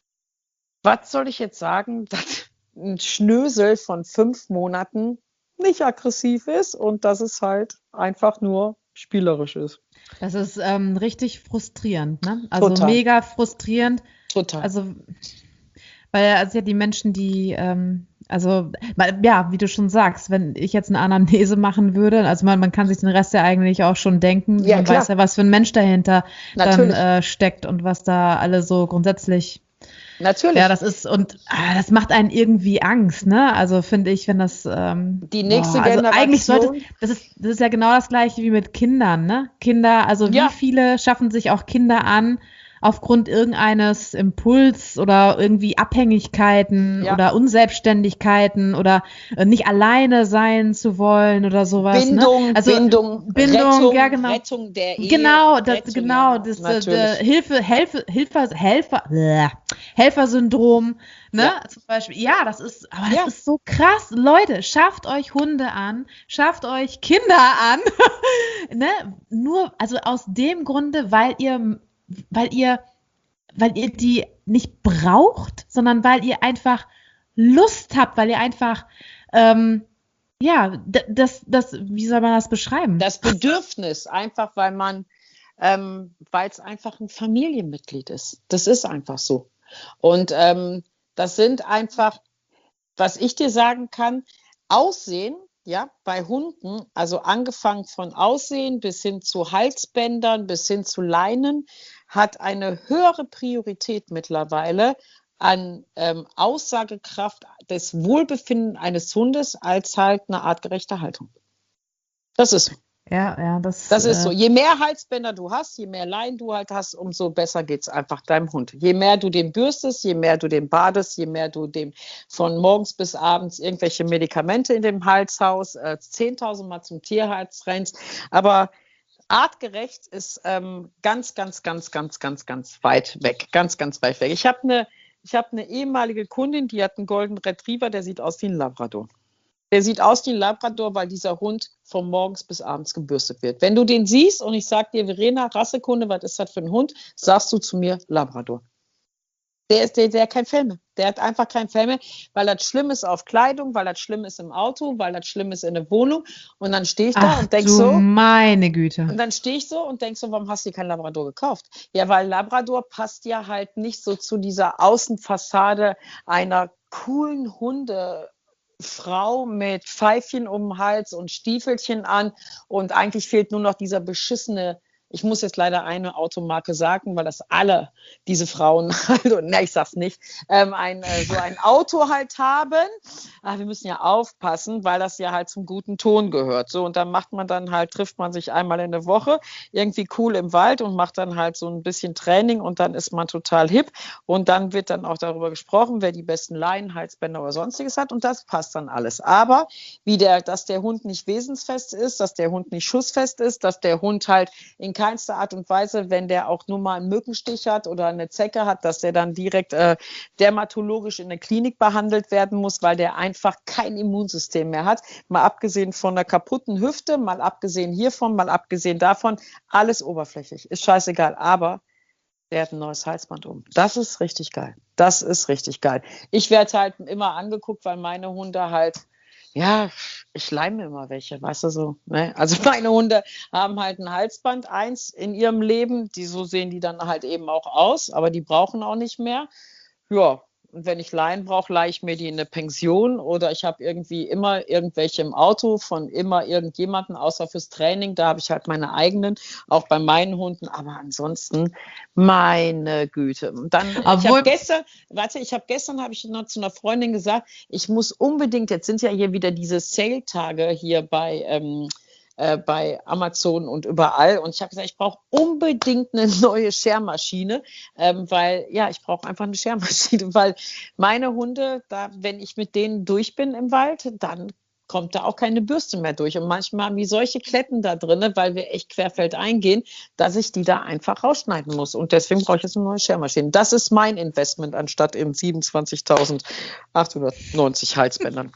was soll ich jetzt sagen, dass ein Schnösel von fünf Monaten nicht aggressiv ist und dass es halt einfach nur spielerisch ist. Das ist ähm, richtig frustrierend, ne? Also Total. Mega frustrierend. Total. Also, weil also ja die Menschen, die, ähm, also ja, wie du schon sagst, wenn ich jetzt eine Anamnese machen würde, also man, man kann sich den Rest ja eigentlich auch schon denken, ja, man klar. weiß ja, was für ein Mensch dahinter Natürlich. dann äh, steckt und was da alle so grundsätzlich. Natürlich. Ja, das ist, und ah, das macht einen irgendwie Angst, ne? Also finde ich, wenn das ähm, die nächste boah, also Generation. Eigentlich sollte, das ist, das ist ja genau das Gleiche wie mit Kindern, ne? Kinder, also Ja. wie viele schaffen sich auch Kinder an, aufgrund irgendeines Impuls oder irgendwie Abhängigkeiten Ja. oder Unselbstständigkeiten oder äh, nicht alleine sein zu wollen oder sowas. Bindung, ne? also, Bindung, Bindung, Rettung, ja genau. Rettung der Ehe. Genau, das, Rettung, genau, ja, das äh, natürlich. Hilfe, Helfer, Helfer, Helfer, äh, Helfersyndrom, ne? Ja. Zum Beispiel. Ja, das ist, aber das Ja. ist so krass. Leute, schafft euch Hunde an, schafft euch Kinder an, ne? Nur, also aus dem Grunde, weil ihr, weil ihr, weil ihr die nicht braucht, sondern weil ihr einfach Lust habt, weil ihr einfach, ähm, ja, d- das, das, wie soll man das beschreiben? Das Bedürfnis, einfach weil man, ähm, weil es einfach ein Familienmitglied ist. Das ist einfach so. Und ähm, das sind einfach, was ich dir sagen kann, Aussehen, ja, bei Hunden, also angefangen von Aussehen bis hin zu Halsbändern, bis hin zu Leinen, hat eine höhere Priorität mittlerweile an ähm, Aussagekraft des Wohlbefinden eines Hundes als halt eine artgerechte Haltung. Das ist so. Ja, ja, das, Das ist äh, so. Je mehr Halsbänder du hast, je mehr Leinen du halt hast, umso besser geht es einfach deinem Hund. Je mehr du den bürstest, je mehr du den badest, je mehr du dem von morgens bis abends irgendwelche Medikamente in dem Hals haust, äh, zehntausend Mal zum Tierarzt rennst. Aber artgerecht ist ähm, ganz, ganz, ganz, ganz, ganz, ganz weit weg. Ganz, ganz weit weg. Ich habe eine ich hab eine ehemalige Kundin, die hat einen Golden Retriever, der sieht aus wie ein Labrador. Der sieht aus wie ein Labrador, weil dieser Hund von morgens bis abends gebürstet wird. Wenn du den siehst und ich sage dir, Verena, Rassekunde, was ist das für ein Hund, sagst du zu mir Labrador. Der ist der, der hat kein Fell mehr. Der hat einfach kein Fell mehr, weil das schlimm ist auf Kleidung, weil das schlimm ist im Auto, weil das schlimm ist in der Wohnung. Und dann stehe ich da ach und denke du so, meine Güte. und dann stehe ich so und denke so, warum hast du dir kein Labrador gekauft? Ja, weil Labrador passt ja halt nicht so zu dieser Außenfassade einer coolen Hundefrau mit Pfeifchen um den Hals und Stiefelchen an und eigentlich fehlt nur noch dieser beschissene ich muss jetzt leider eine Automarke sagen, weil das alle diese Frauen, also, ne, ich sag's nicht, ähm, ein, äh, so ein Auto halt haben. Ach, wir müssen ja aufpassen, weil das ja halt zum guten Ton gehört. So, und dann macht man dann halt, trifft man sich einmal in der Woche, irgendwie cool im Wald und macht dann halt so ein bisschen Training und dann ist man total hip. Und dann wird dann auch darüber gesprochen, wer die besten Leinen, Halsbänder oder sonstiges hat. Und das passt dann alles. Aber wie der, dass der Hund nicht wesensfest ist, dass der Hund nicht schussfest ist, dass der Hund halt in keinster Art und Weise, wenn der auch nur mal einen Mückenstich hat oder eine Zecke hat, dass der dann direkt äh, dermatologisch in der Klinik behandelt werden muss, weil der einfach kein Immunsystem mehr hat. Mal abgesehen von einer kaputten Hüfte, mal abgesehen hiervon, mal abgesehen davon, alles oberflächlich. Ist scheißegal, aber der hat ein neues Halsband um. Das ist richtig geil. Das ist richtig geil. Ich werde halt immer angeguckt, weil meine Hunde halt, ja, ich leime immer welche, weißt du so. Ne? Also meine Hunde haben halt ein Halsband, eins in ihrem Leben, die so sehen die dann halt eben auch aus, aber die brauchen auch nicht mehr. Ja, und wenn ich Leinen brauche, leihe ich mir die in eine Pension oder ich habe irgendwie immer irgendwelche im Auto von immer irgendjemanden, außer fürs Training, da habe ich halt meine eigenen, auch bei meinen Hunden, aber ansonsten, meine Güte. Und dann, ich habe gestern, warte, ich habe gestern, habe ich noch zu einer Freundin gesagt, ich muss unbedingt, jetzt sind ja hier wieder diese Sale-Tage hier bei, ähm, äh, bei Amazon und überall. Und ich habe gesagt, ich brauche unbedingt eine neue Schermaschine, ähm, weil, ja, ich brauche einfach eine Schermaschine, weil meine Hunde, da, wenn ich mit denen durch bin im Wald, dann kommt da auch keine Bürste mehr durch. Und manchmal haben die solche Kletten da drin, weil wir echt querfeldein gehen, dass ich die da einfach rausschneiden muss. Und deswegen brauche ich jetzt eine neue Schermaschine. Das ist mein Investment anstatt in siebenundzwanzigtausendachthundertneunzig Halsbändern.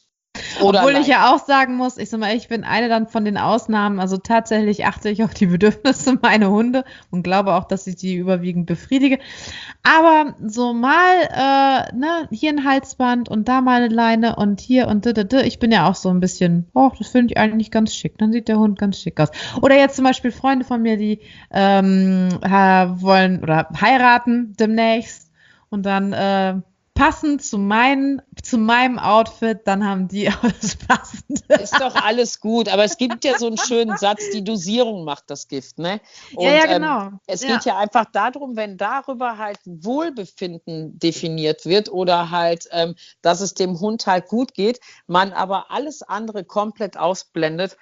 Oder Obwohl nein. ich ja auch sagen muss, ich sag mal, ich bin eine dann von den Ausnahmen, also tatsächlich achte ich auf die Bedürfnisse meiner Hunde und glaube auch, dass ich die überwiegend befriedige. Aber so mal, äh, ne, hier ein Halsband und da mal eine Leine und hier und da, da, da. Ich bin ja auch so ein bisschen, oh, das finde ich eigentlich ganz schick. Dann sieht der Hund ganz schick aus. Oder jetzt zum Beispiel Freunde von mir, die ähm, wollen oder heiraten demnächst und dann äh, passend zu, mein, zu meinem Outfit, dann haben die alles passend. Ist doch alles gut, aber es gibt ja so einen schönen Satz, die Dosierung macht das Gift, ne? Und, ja, ja, genau. Ähm, es ja. geht ja einfach darum, wenn darüber halt Wohlbefinden definiert wird oder halt, ähm, dass es dem Hund halt gut geht, man aber alles andere komplett ausblendet,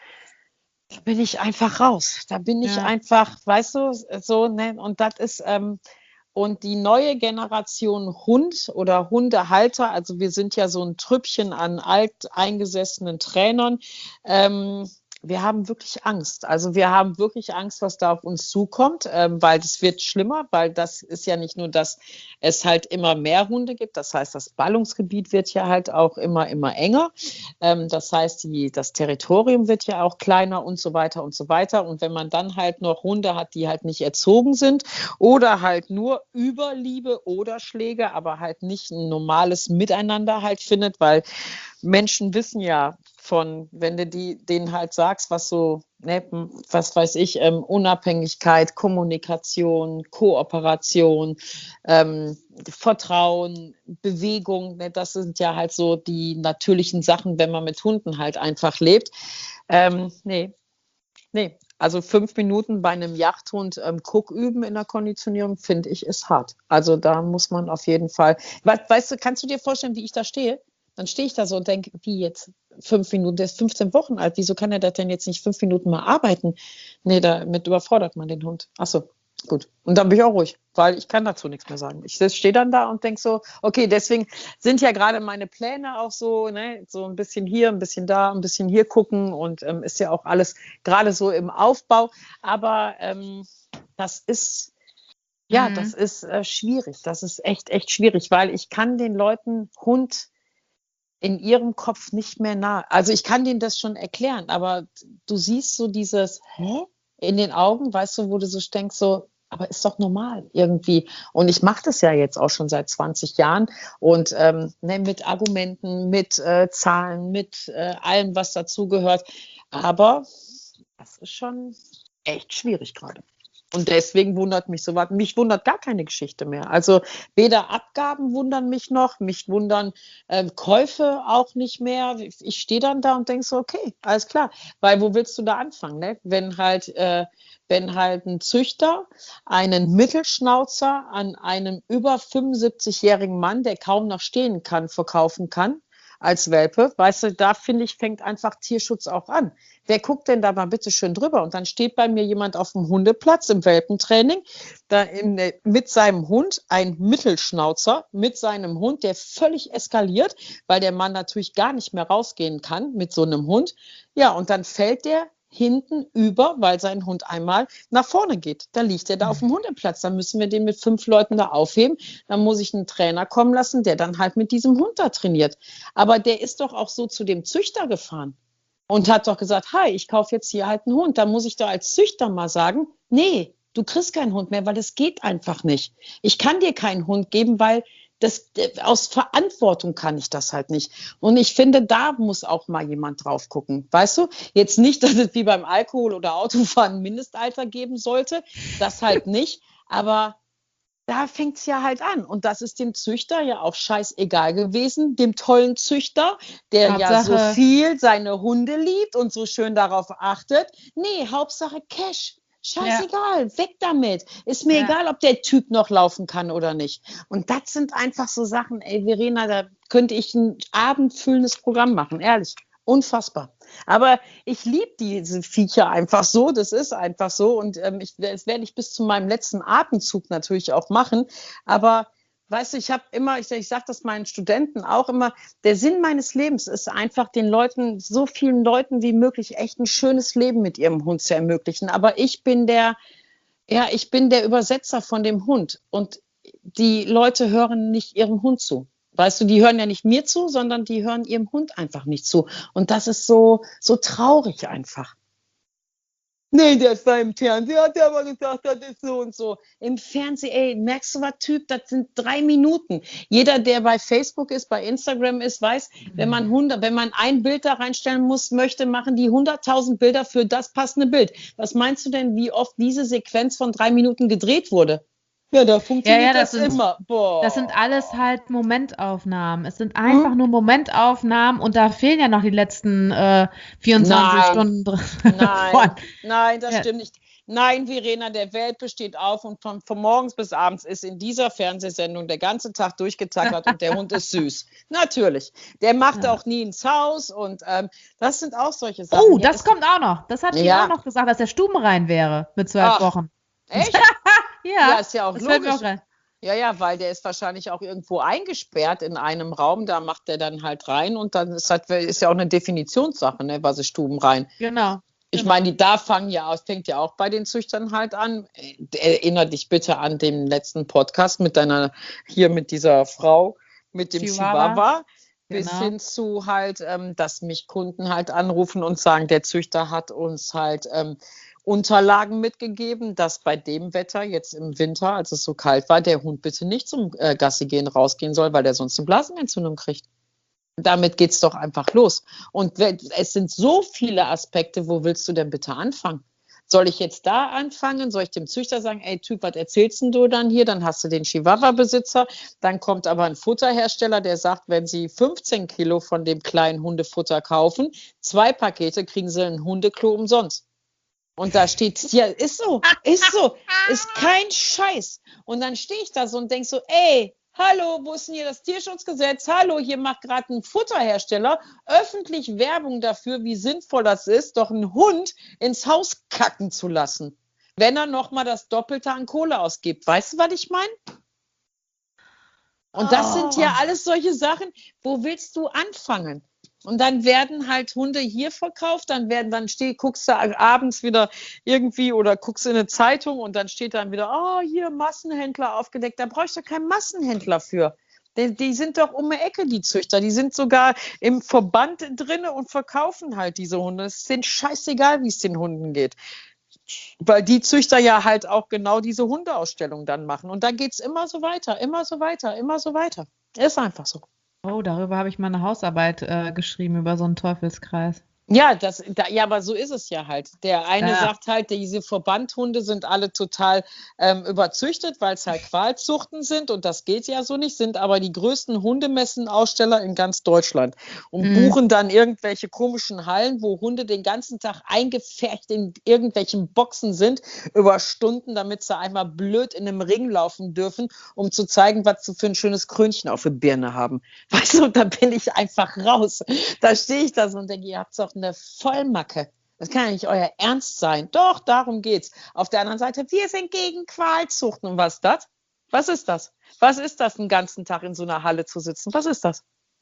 da bin ich einfach raus. Da bin ich ja. einfach, weißt du, so, ne? Und das ist, ähm, und die neue Generation Hund oder Hundehalter, also wir sind ja so ein Trüppchen an alteingesessenen Trainern, ähm, wir haben wirklich Angst. Also wir haben wirklich Angst, was da auf uns zukommt, ähm, weil das wird schlimmer, weil das ist ja nicht nur, dass es halt immer mehr Hunde gibt. Das heißt, das Ballungsgebiet wird ja halt auch immer, immer enger. Ähm, das heißt, die, das Territorium wird ja auch kleiner und so weiter und so weiter. Und wenn man dann halt noch Hunde hat, die halt nicht erzogen sind oder halt nur über Liebe oder Schläge, aber halt nicht ein normales Miteinander halt findet, weil Menschen wissen ja von, wenn du die, denen halt sagst, was so, ne, was weiß ich, ähm, Unabhängigkeit, Kommunikation, Kooperation, ähm, Vertrauen, Bewegung, ne, das sind ja halt so die natürlichen Sachen, wenn man mit Hunden halt einfach lebt. Ähm, nee, nee. Also fünf Minuten bei einem Jagdhund ähm, Guck üben in der Konditionierung, finde ich, ist hart. Also da muss man auf jeden Fall, weißt du, kannst du dir vorstellen, wie ich da stehe? Dann stehe ich da so und denke, wie jetzt fünf Minuten, der ist fünfzehn Wochen alt, wieso kann er das denn jetzt nicht fünf Minuten mal arbeiten? Nee, damit überfordert man den Hund. Ach so, gut. Und dann bin ich auch ruhig, weil ich kann dazu nichts mehr sagen. Ich stehe dann da und denke so, okay, deswegen sind ja gerade meine Pläne auch so, ne, so ein bisschen hier, ein bisschen da, ein bisschen hier gucken und ähm, ist ja auch alles gerade so im Aufbau. Aber ähm, das ist, ja, mhm. das ist äh, schwierig. Das ist echt, echt schwierig, weil ich kann den Leuten Hund in ihrem Kopf nicht mehr nah. Also ich kann denen das schon erklären, aber du siehst so dieses, hä? In den Augen, weißt du, wo du so denkst, so, aber ist doch normal irgendwie. Und ich mache das ja jetzt auch schon seit zwanzig Jahren und ähm, ne, mit Argumenten, mit äh, Zahlen, mit äh, allem, was dazugehört. Aber das ist schon echt schwierig gerade. Und deswegen wundert mich sowas. Mich wundert gar keine Geschichte mehr. Also weder Abgaben wundern mich noch, mich wundern äh, Käufe auch nicht mehr. Ich stehe dann da und denke so, okay, alles klar. Weil wo willst du da anfangen? Ne? Wenn halt, äh, wenn halt ein Züchter einen Mittelschnauzer an einem über fünfundsiebzigjährigen Mann, der kaum noch stehen kann, verkaufen kann, als Welpe, weißt du, da finde ich, fängt einfach Tierschutz auch an. Wer guckt denn da mal bitte schön drüber? Und dann steht bei mir jemand auf dem Hundeplatz im Welpentraining, da in, mit seinem Hund, ein Mittelschnauzer, mit seinem Hund, der völlig eskaliert, weil der Mann natürlich gar nicht mehr rausgehen kann mit so einem Hund. Ja, und dann fällt der hinten über, weil sein Hund einmal nach vorne geht. Da liegt er da auf dem Hundeplatz. Dann müssen wir den mit fünf Leuten da aufheben. Dann muss ich einen Trainer kommen lassen, der dann halt mit diesem Hund da trainiert. Aber der ist doch auch so zu dem Züchter gefahren und hat doch gesagt, hi, ich kaufe jetzt hier halt einen Hund. Da muss ich doch als Züchter mal sagen, nee, du kriegst keinen Hund mehr, weil das geht einfach nicht. Ich kann dir keinen Hund geben, weil das, aus Verantwortung kann ich das halt nicht. Und ich finde, da muss auch mal jemand drauf gucken. Weißt du? Jetzt nicht, dass es wie beim Alkohol oder Autofahren ein Mindestalter geben sollte. Das halt nicht. Aber da fängt es ja halt an. Und das ist dem Züchter ja auch scheißegal gewesen. Dem tollen Züchter, der Hauptsache, ja so viel seine Hunde liebt und so schön darauf achtet. Nee, Hauptsache Cash. Scheißegal, ja. Weg damit. Ist mir ja. egal, ob der Typ noch laufen kann oder nicht. Und das sind einfach so Sachen, ey, Verena, da könnte ich ein abendfüllendes Programm machen, ehrlich. Unfassbar. Aber ich liebe diese Viecher einfach so, das ist einfach so. Und ähm, ich, das werde ich bis zu meinem letzten Atemzug natürlich auch machen. Aber weißt du, ich habe immer, ich, ich sage das meinen Studenten auch immer, der Sinn meines Lebens ist einfach, den Leuten, so vielen Leuten wie möglich, echt ein schönes Leben mit ihrem Hund zu ermöglichen. Aber ich bin der, ja, ich bin der Übersetzer von dem Hund. Und die Leute hören nicht ihrem Hund zu. Weißt du, die hören ja nicht mir zu, sondern die hören ihrem Hund einfach nicht zu. Und das ist so, so traurig einfach. Nee, der ist da im Fernsehen, hat der aber gesagt, das ist so und so. Im Fernsehen, ey, merkst du was, Typ, das sind drei Minuten. Jeder, der bei Facebook ist, bei Instagram ist, weiß, wenn man hundert, wenn man ein Bild da reinstellen muss, möchte, machen die hunderttausend Bilder für das passende Bild. Was meinst du denn, wie oft diese Sequenz von drei Minuten gedreht wurde? Ja, da funktioniert ja, ja, das, das sind, immer. Boah. Das sind alles halt Momentaufnahmen. Es sind einfach hm? nur Momentaufnahmen und da fehlen ja noch die letzten äh, vierundzwanzig nein. Stunden drin. Nein, nein, das ja. stimmt nicht. Nein, Verena, der Welpe steht auf und von, von morgens bis abends ist in dieser Fernsehsendung der ganze Tag durchgetackert und der Hund ist süß. Natürlich. Der macht ja. auch nie ins Haus und ähm, das sind auch solche Sachen. Oh, das kommt auch noch. Das hat sie ja. auch noch gesagt, dass der stubenrein wäre mit zwölf Ach, Wochen. Echt? Ja, ja, ist ja auch logisch. Ja, ja, weil der ist wahrscheinlich auch irgendwo eingesperrt in einem Raum, da macht der dann halt rein und dann ist halt, ist ja auch eine Definitionssache, ne, was ist stubenrein. Genau. Ich genau. meine, die da fangen ja aus, fängt ja auch bei den Züchtern halt an. Erinnere dich bitte an den letzten Podcast mit deiner, hier mit dieser Frau, mit dem Chihuahua. Chihuahua. Bis genau. hin zu halt, ähm, dass mich Kunden halt anrufen und sagen, der Züchter hat uns halt ähm, Unterlagen mitgegeben, dass bei dem Wetter jetzt im Winter, als es so kalt war, der Hund bitte nicht zum äh, Gassi gehen rausgehen soll, weil der sonst eine Blasenentzündung kriegt. Damit geht's doch einfach los. Und es sind so viele Aspekte, wo willst du denn bitte anfangen? Soll ich jetzt da anfangen? Soll ich dem Züchter sagen, ey Typ, was erzählst denn du dann hier? Dann hast du den Chihuahua-Besitzer. Dann kommt aber ein Futterhersteller, der sagt, wenn Sie fünfzehn Kilo von dem kleinen Hundefutter kaufen, zwei Pakete, kriegen Sie ein Hundeklo umsonst. Und da steht, ja, ist so, ist so, ist kein Scheiß. Und dann stehe ich da so und denke so, ey, hallo, wo ist denn hier das Tierschutzgesetz? Hallo, hier macht gerade ein Futterhersteller öffentlich Werbung dafür, wie sinnvoll das ist, doch einen Hund ins Haus kacken zu lassen, wenn er nochmal das Doppelte an Kohle ausgibt. Weißt du, was ich meine? Und das oh. sind ja alles solche Sachen, wo willst du anfangen? Und dann werden halt Hunde hier verkauft, dann werden dann steht, guckst du abends wieder irgendwie oder guckst in eine Zeitung und dann steht dann wieder, oh, hier Massenhändler aufgedeckt. Da brauchst du keinen Massenhändler für. Die, die sind doch um die Ecke, die Züchter. Die sind sogar im Verband drinne und verkaufen halt diese Hunde. Es ist denen scheißegal, wie es den Hunden geht. Weil die Züchter ja halt auch genau diese Hundeausstellung dann machen. Und da geht es immer so weiter, immer so weiter, immer so weiter. Ist einfach so. Oh, darüber habe ich mal eine Hausarbeit äh, geschrieben, über so einen Teufelskreis. Ja, das, da, ja, aber so ist es ja halt. Der eine Ja. sagt halt, diese Verbandhunde sind alle total ähm, überzüchtet, weil es halt Qualzuchten sind und das geht ja so nicht, sind aber die größten Hundemessenaussteller in ganz Deutschland und Mhm. buchen dann irgendwelche komischen Hallen, wo Hunde den ganzen Tag eingepfercht in irgendwelchen Boxen sind, über Stunden, damit sie einmal blöd in einem Ring laufen dürfen, um zu zeigen, was sie für ein schönes Krönchen auf der Birne haben. Weißt du, da bin ich einfach raus. Da stehe ich da so und denke, ihr habt doch eine Vollmacke. Das kann ja nicht euer Ernst sein. Doch, darum geht's. Auf der anderen Seite, wir sind gegen Qualzuchten. Und was ist das? Was ist das? Was ist das, den ganzen Tag in so einer Halle zu sitzen? Was ist das?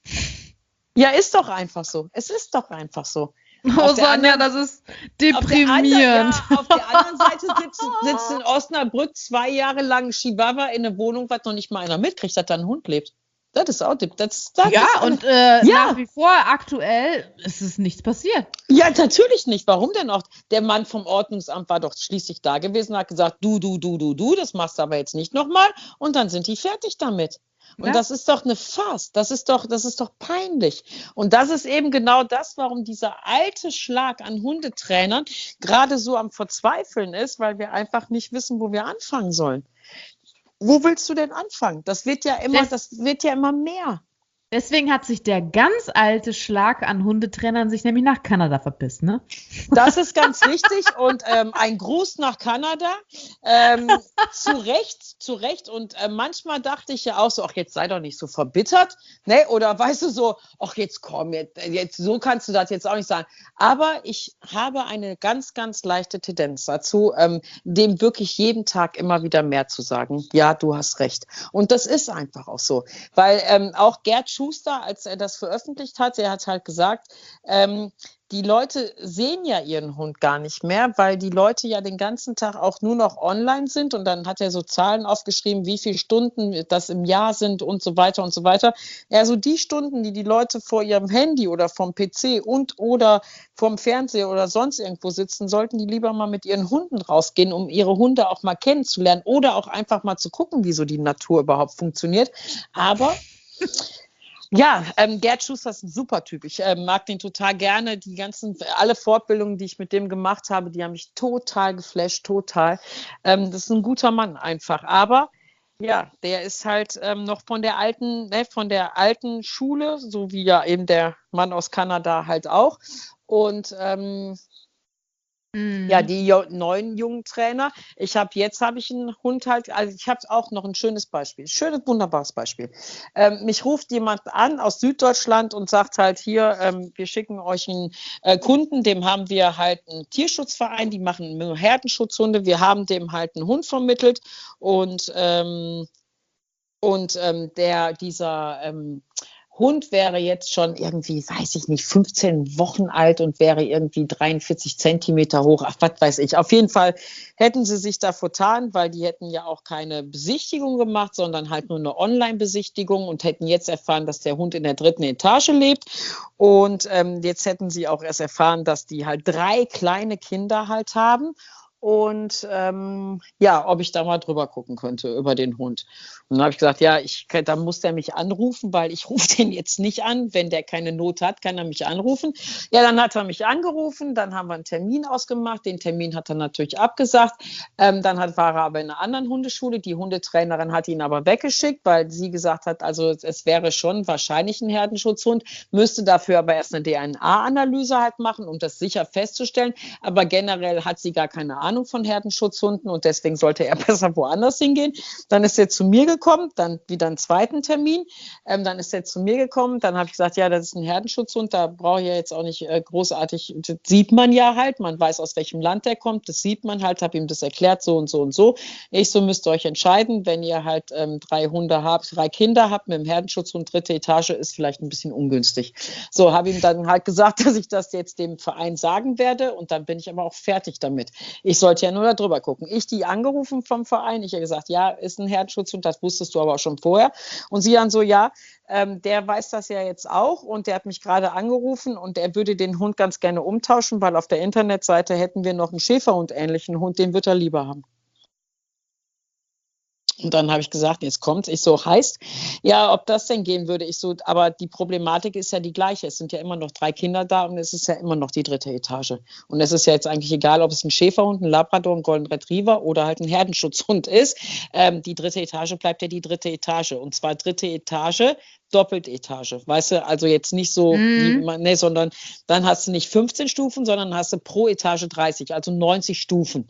Ja, ist doch einfach so. Es ist doch einfach so. Oh, Auf der Sonja, anderen- das ist Auf der, anderen, deprimierend. ja, auf der anderen Seite sitzt, sitzt in Osnabrück zwei Jahre lang ein Chihuahua in einer Wohnung, was noch nicht mal einer mitkriegt, dass da ein Hund lebt. Das ist auch das, das Ja, ist und äh, Ja. nach wie vor aktuell ist es nichts passiert. Ja, natürlich nicht. Warum denn auch? Der Mann vom Ordnungsamt war doch schließlich da gewesen, hat gesagt, du, du, du, du, du, das machst du aber jetzt nicht nochmal. Und dann sind die fertig damit. Und Ja. das ist doch eine Farce. Das ist doch, das ist doch peinlich. Und das ist eben genau das, warum dieser alte Schlag an Hundetrainern gerade so am Verzweifeln ist, weil wir einfach nicht wissen, wo wir anfangen sollen. Wo willst du denn anfangen? Das wird ja immer, Das- das wird ja immer mehr. Deswegen hat sich der ganz alte Schlag an Hundetrainern sich nämlich nach Kanada verpisst, ne? Das ist ganz richtig und ähm, ein Gruß nach Kanada. Ähm, zu Recht, zu Recht. Und äh, manchmal dachte ich ja auch so, ach, jetzt sei doch nicht so verbittert. Ne? Oder weißt du so, ach, jetzt komm, jetzt, jetzt, so kannst du das jetzt auch nicht sagen. Aber ich habe eine ganz, ganz leichte Tendenz dazu, ähm, dem wirklich jeden Tag immer wieder mehr zu sagen. Ja, du hast recht. Und das ist einfach auch so. Weil ähm, auch Gerd Schuster, als er das veröffentlicht hat, er hat halt gesagt, ähm, die Leute sehen ja ihren Hund gar nicht mehr, weil die Leute ja den ganzen Tag auch nur noch online sind und dann hat er so Zahlen aufgeschrieben, wie viele Stunden das im Jahr sind und so weiter und so weiter. Ja, so die Stunden, die die Leute vor ihrem Handy oder vom P C und oder vom Fernseher oder sonst irgendwo sitzen, sollten die lieber mal mit ihren Hunden rausgehen, um ihre Hunde auch mal kennenzulernen oder auch einfach mal zu gucken, wie so die Natur überhaupt funktioniert. Aber ja, ähm, Gerd Schuster ist ein super Typ. Ich äh, mag den total gerne. Die ganzen, alle Fortbildungen, die ich mit dem gemacht habe, die haben mich total geflasht, total. Ähm, das ist ein guter Mann einfach. Aber ja, der ist halt ähm, noch von der alten, ne, von der alten Schule, so wie ja eben der Mann aus Kanada halt auch. Und ähm, Mhm. ja, die jo- neuen jungen Trainer. Ich habe jetzt habe ich einen Hund halt, also ich habe auch noch ein schönes Beispiel, schönes, wunderbares Beispiel. Ähm, mich ruft jemand an aus Süddeutschland und sagt halt hier, ähm, wir schicken euch einen äh, Kunden, dem haben wir halt einen Tierschutzverein, die machen nur Herdenschutzhunde, wir haben dem halt einen Hund vermittelt und ähm, und ähm, der dieser ähm, Hund wäre jetzt schon irgendwie, weiß ich nicht, fünfzehn Wochen alt und wäre irgendwie dreiundvierzig Zentimeter hoch. Ach, was weiß ich. Auf jeden Fall hätten sie sich da vertan, weil die hätten ja auch keine Besichtigung gemacht, sondern halt nur eine Online-Besichtigung und hätten jetzt erfahren, dass der Hund in der dritten Etage lebt. Und ähm, jetzt hätten sie auch erst erfahren, dass die halt drei kleine Kinder halt haben. Und ähm, ja, ob ich da mal drüber gucken könnte über den Hund. Und dann habe ich gesagt, ja, ich, da muss der mich anrufen, weil ich rufe den jetzt nicht an. Wenn der keine Not hat, kann er mich anrufen. Ja, dann hat er mich angerufen, dann haben wir einen Termin ausgemacht. Den Termin hat er natürlich abgesagt. Ähm, dann hat, war er aber in einer anderen Hundeschule. Die Hundetrainerin hat ihn aber weggeschickt, weil sie gesagt hat, also es wäre schon wahrscheinlich ein Herdenschutzhund, müsste dafür aber erst eine D N A-Analyse halt machen, um das sicher festzustellen. Aber generell hat sie gar keine Ahnung von Herdenschutzhunden und deswegen sollte er besser woanders hingehen. Dann ist er zu mir gekommen, dann wieder einen zweiten Termin. Ähm, dann ist er zu mir gekommen, dann habe ich gesagt, ja, das ist ein Herdenschutzhund, da brauche ich ja jetzt auch nicht äh, großartig, das sieht man ja halt, man weiß, aus welchem Land der kommt, das sieht man halt, habe ihm das erklärt, so und so und so. Ich so, müsst ihr euch entscheiden, wenn ihr halt ähm, drei Hunde habt, drei Kinder habt mit dem Herdenschutzhund, dritte Etage, ist vielleicht ein bisschen ungünstig. So, habe ihm dann halt gesagt, dass ich das jetzt dem Verein sagen werde und dann bin ich aber auch fertig damit. Ich sollte ja nur darüber gucken. Ich die angerufen vom Verein, ich habe gesagt, ja, ist ein Herdenschutzhund, das wusstest du aber auch schon vorher. Und sie dann so, ja, ähm, der weiß das ja jetzt auch und der hat mich gerade angerufen und er würde den Hund ganz gerne umtauschen, weil auf der Internetseite hätten wir noch einen Schäferhund-ähnlichen Hund, den würde er lieber haben. Und dann habe ich gesagt, jetzt kommt's. Ich so, heißt, ja, ob das denn gehen würde. Ich so, aber die Problematik ist ja die gleiche. Es sind ja immer noch drei Kinder da und es ist ja immer noch die dritte Etage. Und es ist ja jetzt eigentlich egal, ob es ein Schäferhund, ein Labrador, ein Golden Retriever oder halt ein Herdenschutzhund ist. Ähm, die dritte Etage bleibt ja die dritte Etage. Und zwar dritte Etage, Doppeltetage. Weißt du, also jetzt nicht so, Mhm. wie man, nee, sondern dann hast du nicht fünfzehn Stufen, sondern hast du pro Etage dreißig, also neunzig Stufen.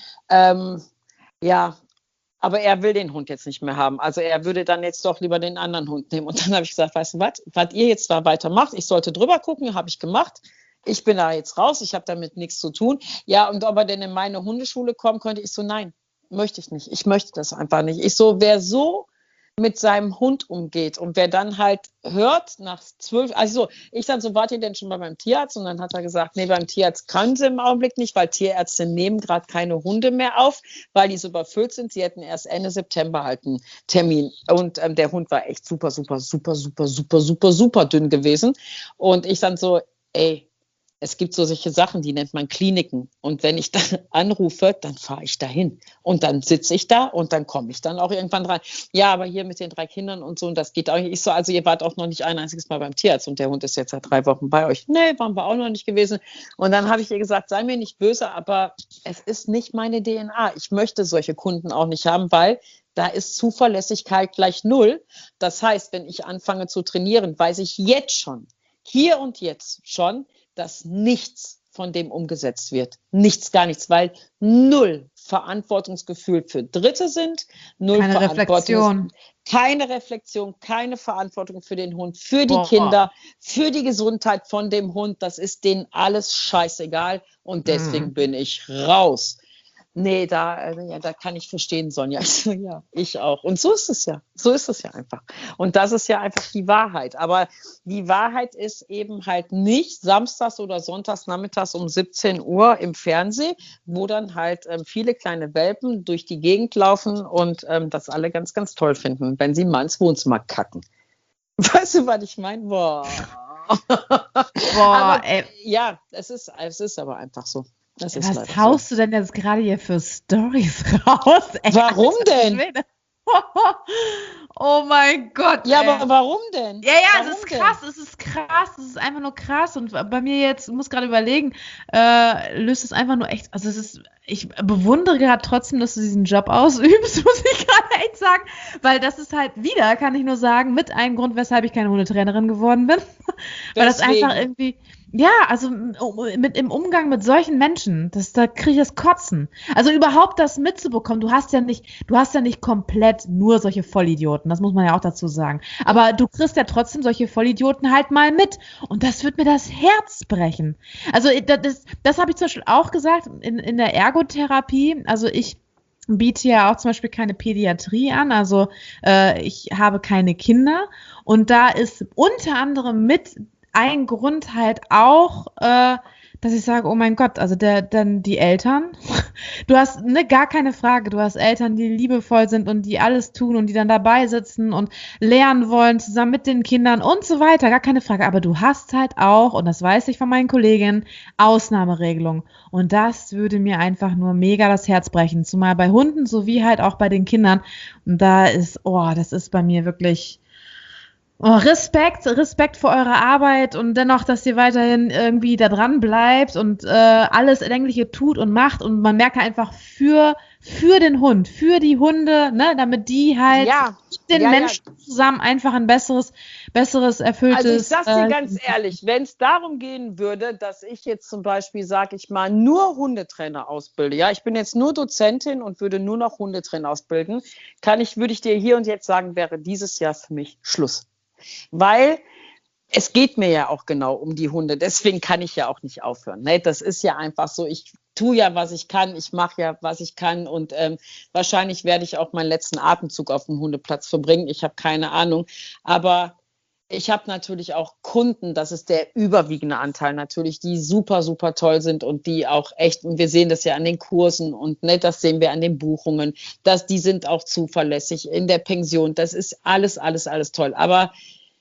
Ähm, ja, aber er will den Hund jetzt nicht mehr haben. Also er würde dann jetzt doch lieber den anderen Hund nehmen. Und dann habe ich gesagt, weißt du was, was ihr jetzt da weitermacht, ich sollte drüber gucken, habe ich gemacht. Ich bin da jetzt raus, ich habe damit nichts zu tun. Ja, und ob er denn in meine Hundeschule kommen könnte, ich so, nein, möchte ich nicht. Ich möchte das einfach nicht. Ich so, wer so mit seinem Hund umgeht und wer dann halt hört nach zwölf, also so, ich dann so, wart ihr denn schon bei meinem Tierarzt? Und dann hat er gesagt, nee, beim Tierarzt kann sie im Augenblick nicht, weil Tierärzte nehmen gerade keine Hunde mehr auf, weil die so überfüllt sind. Sie hätten erst Ende September halt einen Termin. Und ähm, der Hund war echt super, super, super, super, super, super, super dünn gewesen. Und ich dann so, ey, es gibt so solche Sachen, die nennt man Kliniken. Und wenn ich dann anrufe, dann fahre ich dahin. Und dann sitze ich da und dann komme ich dann auch irgendwann rein. Ja, aber hier mit den drei Kindern und so, und das geht auch nicht. Ich so, also ihr wart auch noch nicht ein einziges Mal beim Tierarzt und der Hund ist jetzt seit drei Wochen bei euch. Nee, waren wir auch noch nicht gewesen. Und dann habe ich ihr gesagt, sei mir nicht böse, aber es ist nicht meine D N A. Ich möchte solche Kunden auch nicht haben, weil da ist Zuverlässigkeit gleich null. Das heißt, wenn ich anfange zu trainieren, weiß ich jetzt schon, hier und jetzt schon, dass nichts von dem umgesetzt wird. Nichts, gar nichts, weil null Verantwortungsgefühl für Dritte sind, null Keine Reflexion. Keine Reflexion, keine Verantwortung für den Hund, für die Boah. Kinder, für die Gesundheit von dem Hund. Das ist denen alles scheißegal und deswegen Mhm. bin ich raus. Nee, da, äh, ja, da kann ich verstehen, Sonja. Also, ja, ich auch. Und so ist es ja. So ist es ja einfach. Und das ist ja einfach die Wahrheit. Aber die Wahrheit ist eben halt nicht samstags oder sonntags nachmittags um siebzehn Uhr im Fernsehen, wo dann halt ähm, viele kleine Welpen durch die Gegend laufen und ähm, das alle ganz, ganz toll finden, wenn sie mal ins Wohnzimmer kacken. Weißt du, was ich meine? Boah. Boah, aber, ey. ja, es ist, es ist aber einfach so. Das ist leider Was haust du denn jetzt gerade hier für Stories raus? Ey, Warum denn? Oh mein Gott. Ja, ey. aber warum denn? Ja, ja, Warum es ist denn? krass, es ist krass, es ist einfach nur krass. Und bei mir jetzt, ich muss gerade überlegen, äh, löst es einfach nur echt, also es ist, ich bewundere gerade trotzdem, dass du diesen Job ausübst, muss ich gerade echt sagen, weil das ist halt wieder, kann ich nur sagen, mit einem Grund, weshalb ich keine Hundetrainerin geworden bin. Weil das Deswegen. einfach irgendwie, ja, also mit, im Umgang mit solchen Menschen, das, da kriege ich das Kotzen. Also überhaupt das mitzubekommen, du hast ja nicht, du hast ja nicht komplett nur solche Vollidioten, das muss man ja auch dazu sagen. Aber du kriegst ja trotzdem solche Vollidioten halt mal mit. Und das wird mir das Herz brechen. Also das, das, das habe ich zum Beispiel auch gesagt in, in der Ergotherapie. Also ich biete ja auch zum Beispiel keine Pädiatrie an, also äh, ich habe keine Kinder. Und da ist unter anderem mit ein Grund halt auch, äh, dass ich sage, oh mein Gott, also der, dann die Eltern, du hast ne, gar keine Frage, du hast Eltern, die liebevoll sind und die alles tun und die dann dabei sitzen und lernen wollen, zusammen mit den Kindern und so weiter, gar keine Frage, aber du hast halt auch, und das weiß ich von meinen Kolleginnen, Ausnahmeregelungen und das würde mir einfach nur mega das Herz brechen, zumal bei Hunden sowie halt auch bei den Kindern und da ist, oh, das ist bei mir wirklich... Oh, Respekt, Respekt für eure Arbeit und dennoch, dass ihr weiterhin irgendwie da dran bleibt und äh, alles Erdenkliche tut und macht und man merkt einfach für, für den Hund, für die Hunde, ne, damit die halt Ja, mit den ja, Menschen ja. zusammen einfach ein besseres, besseres, erfülltes... Also ich sag's dir äh, ganz ehrlich, wenn es darum gehen würde, dass ich jetzt zum Beispiel, sag ich mal, nur Hundetrainer ausbilde, ja, ich bin jetzt nur Dozentin und würde nur noch Hundetrainer ausbilden, kann ich, würde ich dir hier und jetzt sagen, wäre dieses Jahr für mich Schluss. Weil es geht mir ja auch genau um die Hunde, deswegen kann ich ja auch nicht aufhören. Ne? Das ist ja einfach so, ich tue ja, was ich kann, ich mache ja, was ich kann und ähm, wahrscheinlich werde ich auch meinen letzten Atemzug auf dem Hundeplatz verbringen, ich habe keine Ahnung, aber ich habe natürlich auch Kunden, das ist der überwiegende Anteil natürlich, die super, super toll sind und die auch echt, und wir sehen das ja an den Kursen und ne, das sehen wir an den Buchungen, dass die sind auch zuverlässig in der Pension. Das ist alles, alles, alles toll. Aber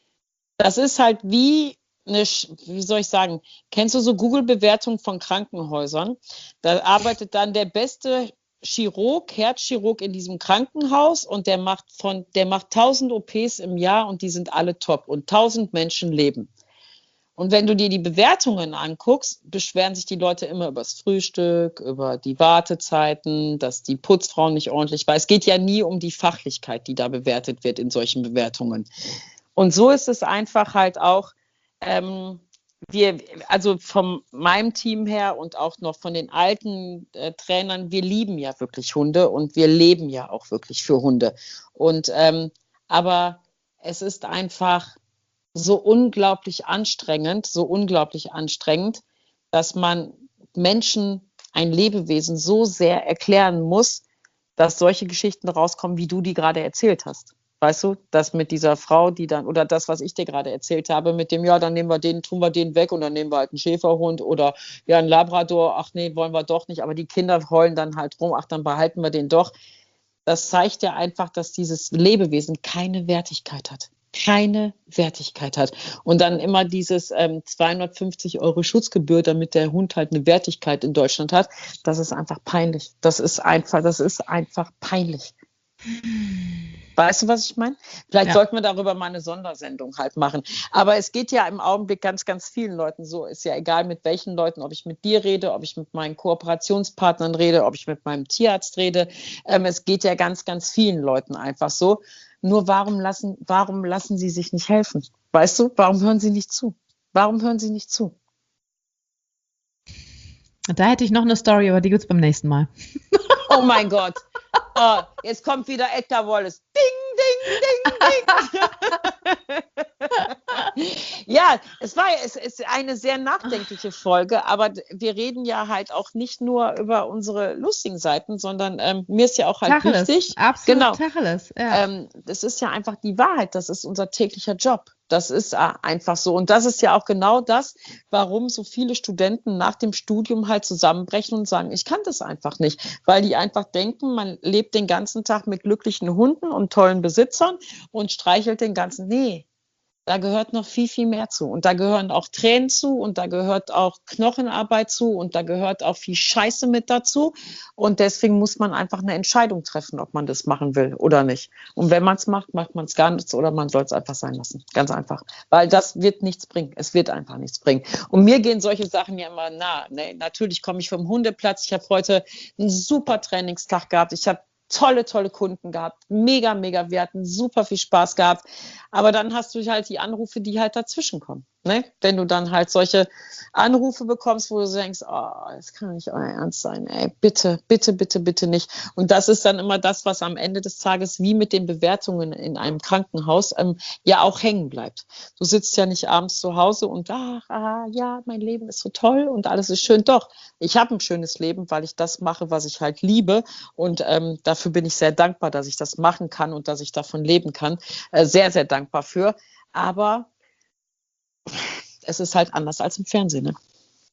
das ist halt wie eine, wie soll ich sagen, kennst du so Google-Bewertung von Krankenhäusern? Da arbeitet dann der beste Chirurg, Herzchirurg in diesem Krankenhaus und der macht von, der macht tausend O Ps im Jahr und die sind alle top und tausend Menschen leben. Und wenn du dir die Bewertungen anguckst, beschweren sich die Leute immer über das Frühstück, über die Wartezeiten, dass die Putzfrau nicht ordentlich war. Es geht ja nie um die Fachlichkeit, die da bewertet wird in solchen Bewertungen. Und so ist es einfach halt auch, ähm, wir, also von meinem Team her und auch noch von den alten äh, Trainern, wir lieben ja wirklich Hunde und wir leben ja auch wirklich für Hunde. Und ähm, aber es ist einfach so unglaublich anstrengend, so unglaublich anstrengend, dass man Menschen, ein Lebewesen so sehr erklären muss, dass solche Geschichten rauskommen, wie du die gerade erzählt hast. Weißt du, das mit dieser Frau, die dann, oder das, was ich dir gerade erzählt habe, mit dem, ja, dann nehmen wir den, tun wir den weg und dann nehmen wir halt einen Schäferhund oder ja, einen Labrador, ach nee, wollen wir doch nicht, aber die Kinder heulen dann halt rum, ach, dann behalten wir den doch. Das zeigt ja einfach, dass dieses Lebewesen keine Wertigkeit hat. Keine Wertigkeit hat. Und dann immer dieses ähm, zweihundertfünfzig Euro Schutzgebühr, damit der Hund halt eine Wertigkeit in Deutschland hat, das ist einfach peinlich. Das ist einfach, das ist einfach peinlich. Weißt du, was ich meine? Vielleicht ja. sollten wir darüber mal eine Sondersendung halt machen. Aber es geht ja im Augenblick ganz, ganz vielen Leuten so. Ist ja egal, mit welchen Leuten, ob ich mit dir rede, ob ich mit meinen Kooperationspartnern rede, ob ich mit meinem Tierarzt rede. Ähm, es geht ja ganz, ganz vielen Leuten einfach so. Nur warum lassen, warum lassen sie sich nicht helfen? Weißt du, warum hören sie nicht zu? Warum hören sie nicht zu? Da hätte ich noch eine Story, aber die gibt's beim nächsten Mal. Oh mein Gott. Oh, jetzt kommt wieder Edgar Wallace. Ding, ding, ding, ding. Ja, es war es ist eine sehr nachdenkliche Folge, aber wir reden ja halt auch nicht nur über unsere lustigen Seiten, sondern ähm, mir ist ja auch halt Tacheles, wichtig. Absolut genau. Tacheles, ja. Ähm, das ist ja einfach die Wahrheit, das ist unser täglicher Job. Das ist einfach so. Und das ist ja auch genau das, warum so viele Studenten nach dem Studium halt zusammenbrechen und sagen, ich kann das einfach nicht. Weil die einfach denken, man lebt den ganzen Tag mit glücklichen Hunden und tollen Besitzern und streichelt den ganzen. Nee, da gehört noch viel, viel mehr zu. Und da gehören auch Tränen zu und da gehört auch Knochenarbeit zu und da gehört auch viel Scheiße mit dazu. Und deswegen muss man einfach eine Entscheidung treffen, ob man das machen will oder nicht. Und wenn man es macht, macht man es gar nichts oder man soll es einfach sein lassen. Ganz einfach. Weil das wird nichts bringen. Es wird einfach nichts bringen. Und mir gehen solche Sachen ja immer nah. Ne? Natürlich komme ich vom Hundeplatz. Ich habe heute einen super Trainingstag gehabt. Ich habe tolle, tolle Kunden gehabt, mega, mega, wir hatten super viel Spaß gehabt, aber dann hast du halt die Anrufe, die halt dazwischen kommen, ne? Wenn du dann halt solche Anrufe bekommst, wo du denkst, oh, das kann nicht euer Ernst sein, ey, bitte, bitte, bitte, bitte nicht. Und das ist dann immer das, was am Ende des Tages, wie mit den Bewertungen in einem Krankenhaus, ähm, ja auch hängen bleibt. Du sitzt ja nicht abends zu Hause und, ach, ah, ja, mein Leben ist so toll und alles ist schön. Doch, ich habe ein schönes Leben, weil ich das mache, was ich halt liebe und ähm, dafür bin ich sehr dankbar, dass ich das machen kann und dass ich davon leben kann. Äh, sehr, sehr dankbar für. Aber es ist halt anders als im Fernsehen. Ne?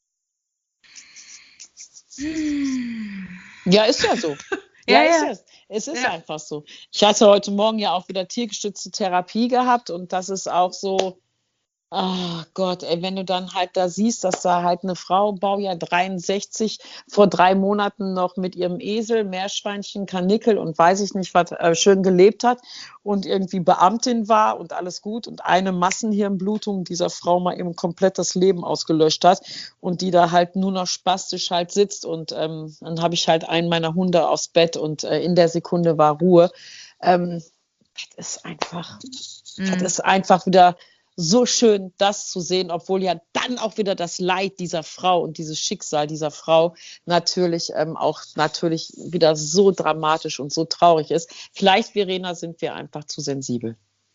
Ja, ist ja so. Ja, ja, ja. Ist ja, es ist ja. einfach so. Ich hatte heute Morgen ja auch wieder tiergestützte Therapie gehabt und das ist auch so, ach Gott, ey, wenn du dann halt da siehst, dass da halt eine Frau, Baujahr dreiundsechzig, vor drei Monaten noch mit ihrem Esel, Meerschweinchen, Karnickel und weiß ich nicht was, äh, schön gelebt hat und irgendwie Beamtin war und alles gut und eine Massenhirnblutung dieser Frau mal eben komplett das Leben ausgelöscht hat und die da halt nur noch spastisch halt sitzt und ähm, dann habe ich halt einen meiner Hunde aufs Bett und äh, in der Sekunde war Ruhe. Ähm, das ist einfach, mhm. das ist einfach wieder so schön, das zu sehen, obwohl ja dann auch wieder das Leid dieser Frau und dieses Schicksal dieser Frau natürlich ähm, auch natürlich wieder so dramatisch und so traurig ist. Vielleicht, Verena, sind wir einfach zu sensibel.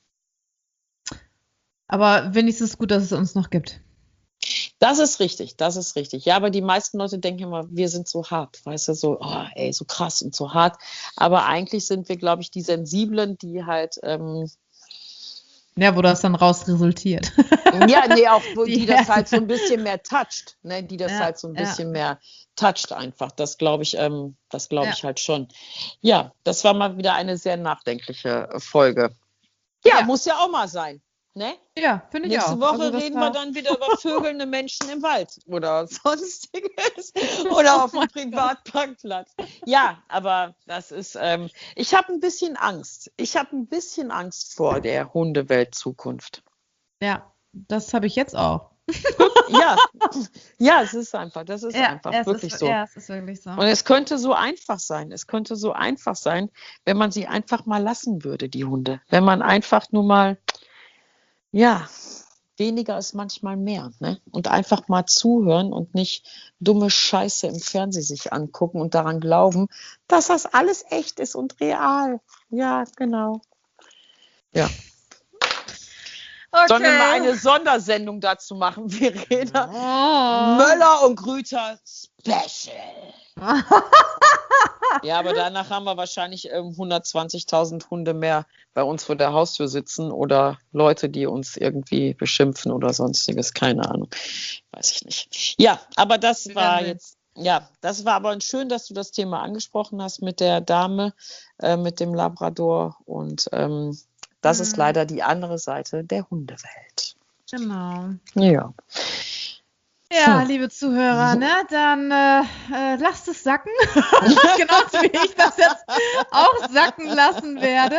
Aber wenigstens gut, dass es uns noch gibt. Das ist richtig, das ist richtig. Ja, aber die meisten Leute denken immer, wir sind so hart, weißt du, so, oh, ey, so krass und so hart. Aber eigentlich sind wir, glaube ich, die Sensiblen, die halt ähm, ja, wo das dann raus resultiert. Ja, nee, auch wo die, die das halt so ein bisschen mehr toucht, ne, die das ja, halt so ein bisschen ja. mehr toucht einfach. Das glaube ich, ähm, das glaube ja. ich halt schon. Ja, das war mal wieder eine sehr nachdenkliche Folge. Ja, ja, muss ja auch mal sein. Ne? Ja, finde ich Nächste auch. Woche Also das reden war- wir dann wieder über vögelnde Menschen im Wald oder sonstiges oder auf dem Privatparkplatz. Ja, aber das ist, ähm, ich habe ein bisschen Angst. Ich habe ein bisschen Angst vor der Hundewelt-Zukunft. Ja, das habe ich jetzt auch. Ja, ja, es ist einfach, das ist Ja, einfach es wirklich ist, so. Ja, es ist wirklich so. Und es könnte so einfach sein. Es könnte so einfach sein, wenn man sie einfach mal lassen würde, die Hunde. Wenn man einfach nur mal, ja, weniger ist manchmal mehr, ne? Und einfach mal zuhören und nicht dumme Scheiße im Fernsehen sich angucken und daran glauben, dass das alles echt ist und real. Ja, genau. Ja. Okay. Sollen wir mal eine Sondersendung dazu machen, Verena? Oh. Möller und Grüter Special. Ja, aber danach haben wir wahrscheinlich ähm, hundertzwanzigtausend Hunde mehr bei uns vor der Haustür sitzen oder Leute, die uns irgendwie beschimpfen oder sonstiges. Keine Ahnung. Weiß ich nicht. Ja, aber das Wir war werden jetzt, ja, das war aber schön, dass du das Thema angesprochen hast mit der Dame, äh, mit dem Labrador. Und ähm, das Mhm. ist leider die andere Seite der Hundewelt. Genau. Ja. Ja, Hm. liebe Zuhörer, ne, dann äh, äh, lasst es sacken. Genauso wie ich das jetzt auch sacken lassen werde.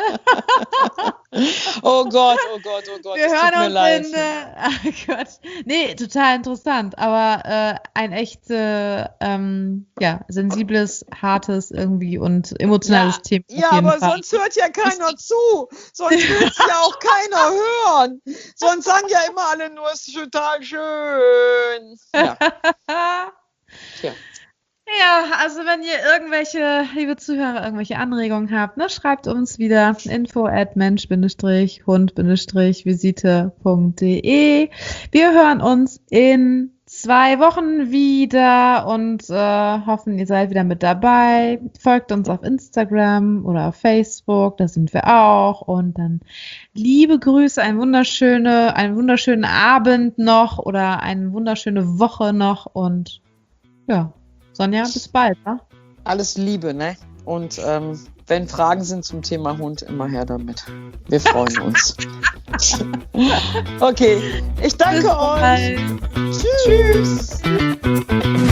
Oh Gott, oh Gott, oh Gott. Wir es tut hören mir uns leid. in, äh, oh Gott. Nee, total interessant, aber äh, ein echt äh, ähm, ja, sensibles, hartes irgendwie und emotionales Ja, Thema. auf ja, jeden aber Fall. sonst hört ja keiner zu. Sonst will es ja auch keiner hören. Sonst sagen ja immer alle nur, es ist total schön. Ja. Tja. Ja, also wenn ihr irgendwelche, liebe Zuhörer, irgendwelche Anregungen habt, ne, schreibt uns wieder info at mensch-hund-visite punkt de. Wir hören uns in zwei Wochen wieder und äh, hoffen, ihr seid wieder mit dabei. Folgt uns auf Instagram oder auf Facebook, da sind wir auch. Und dann liebe Grüße, ein wunderschöne, einen wunderschönen Abend noch oder eine wunderschöne Woche noch und ja. Sonja, bis bald. Ne? Alles Liebe, ne? Und ähm, wenn Fragen sind zum Thema Hund, immer her damit. Wir freuen uns. Okay, ich danke Bis euch. bald. Tschüss.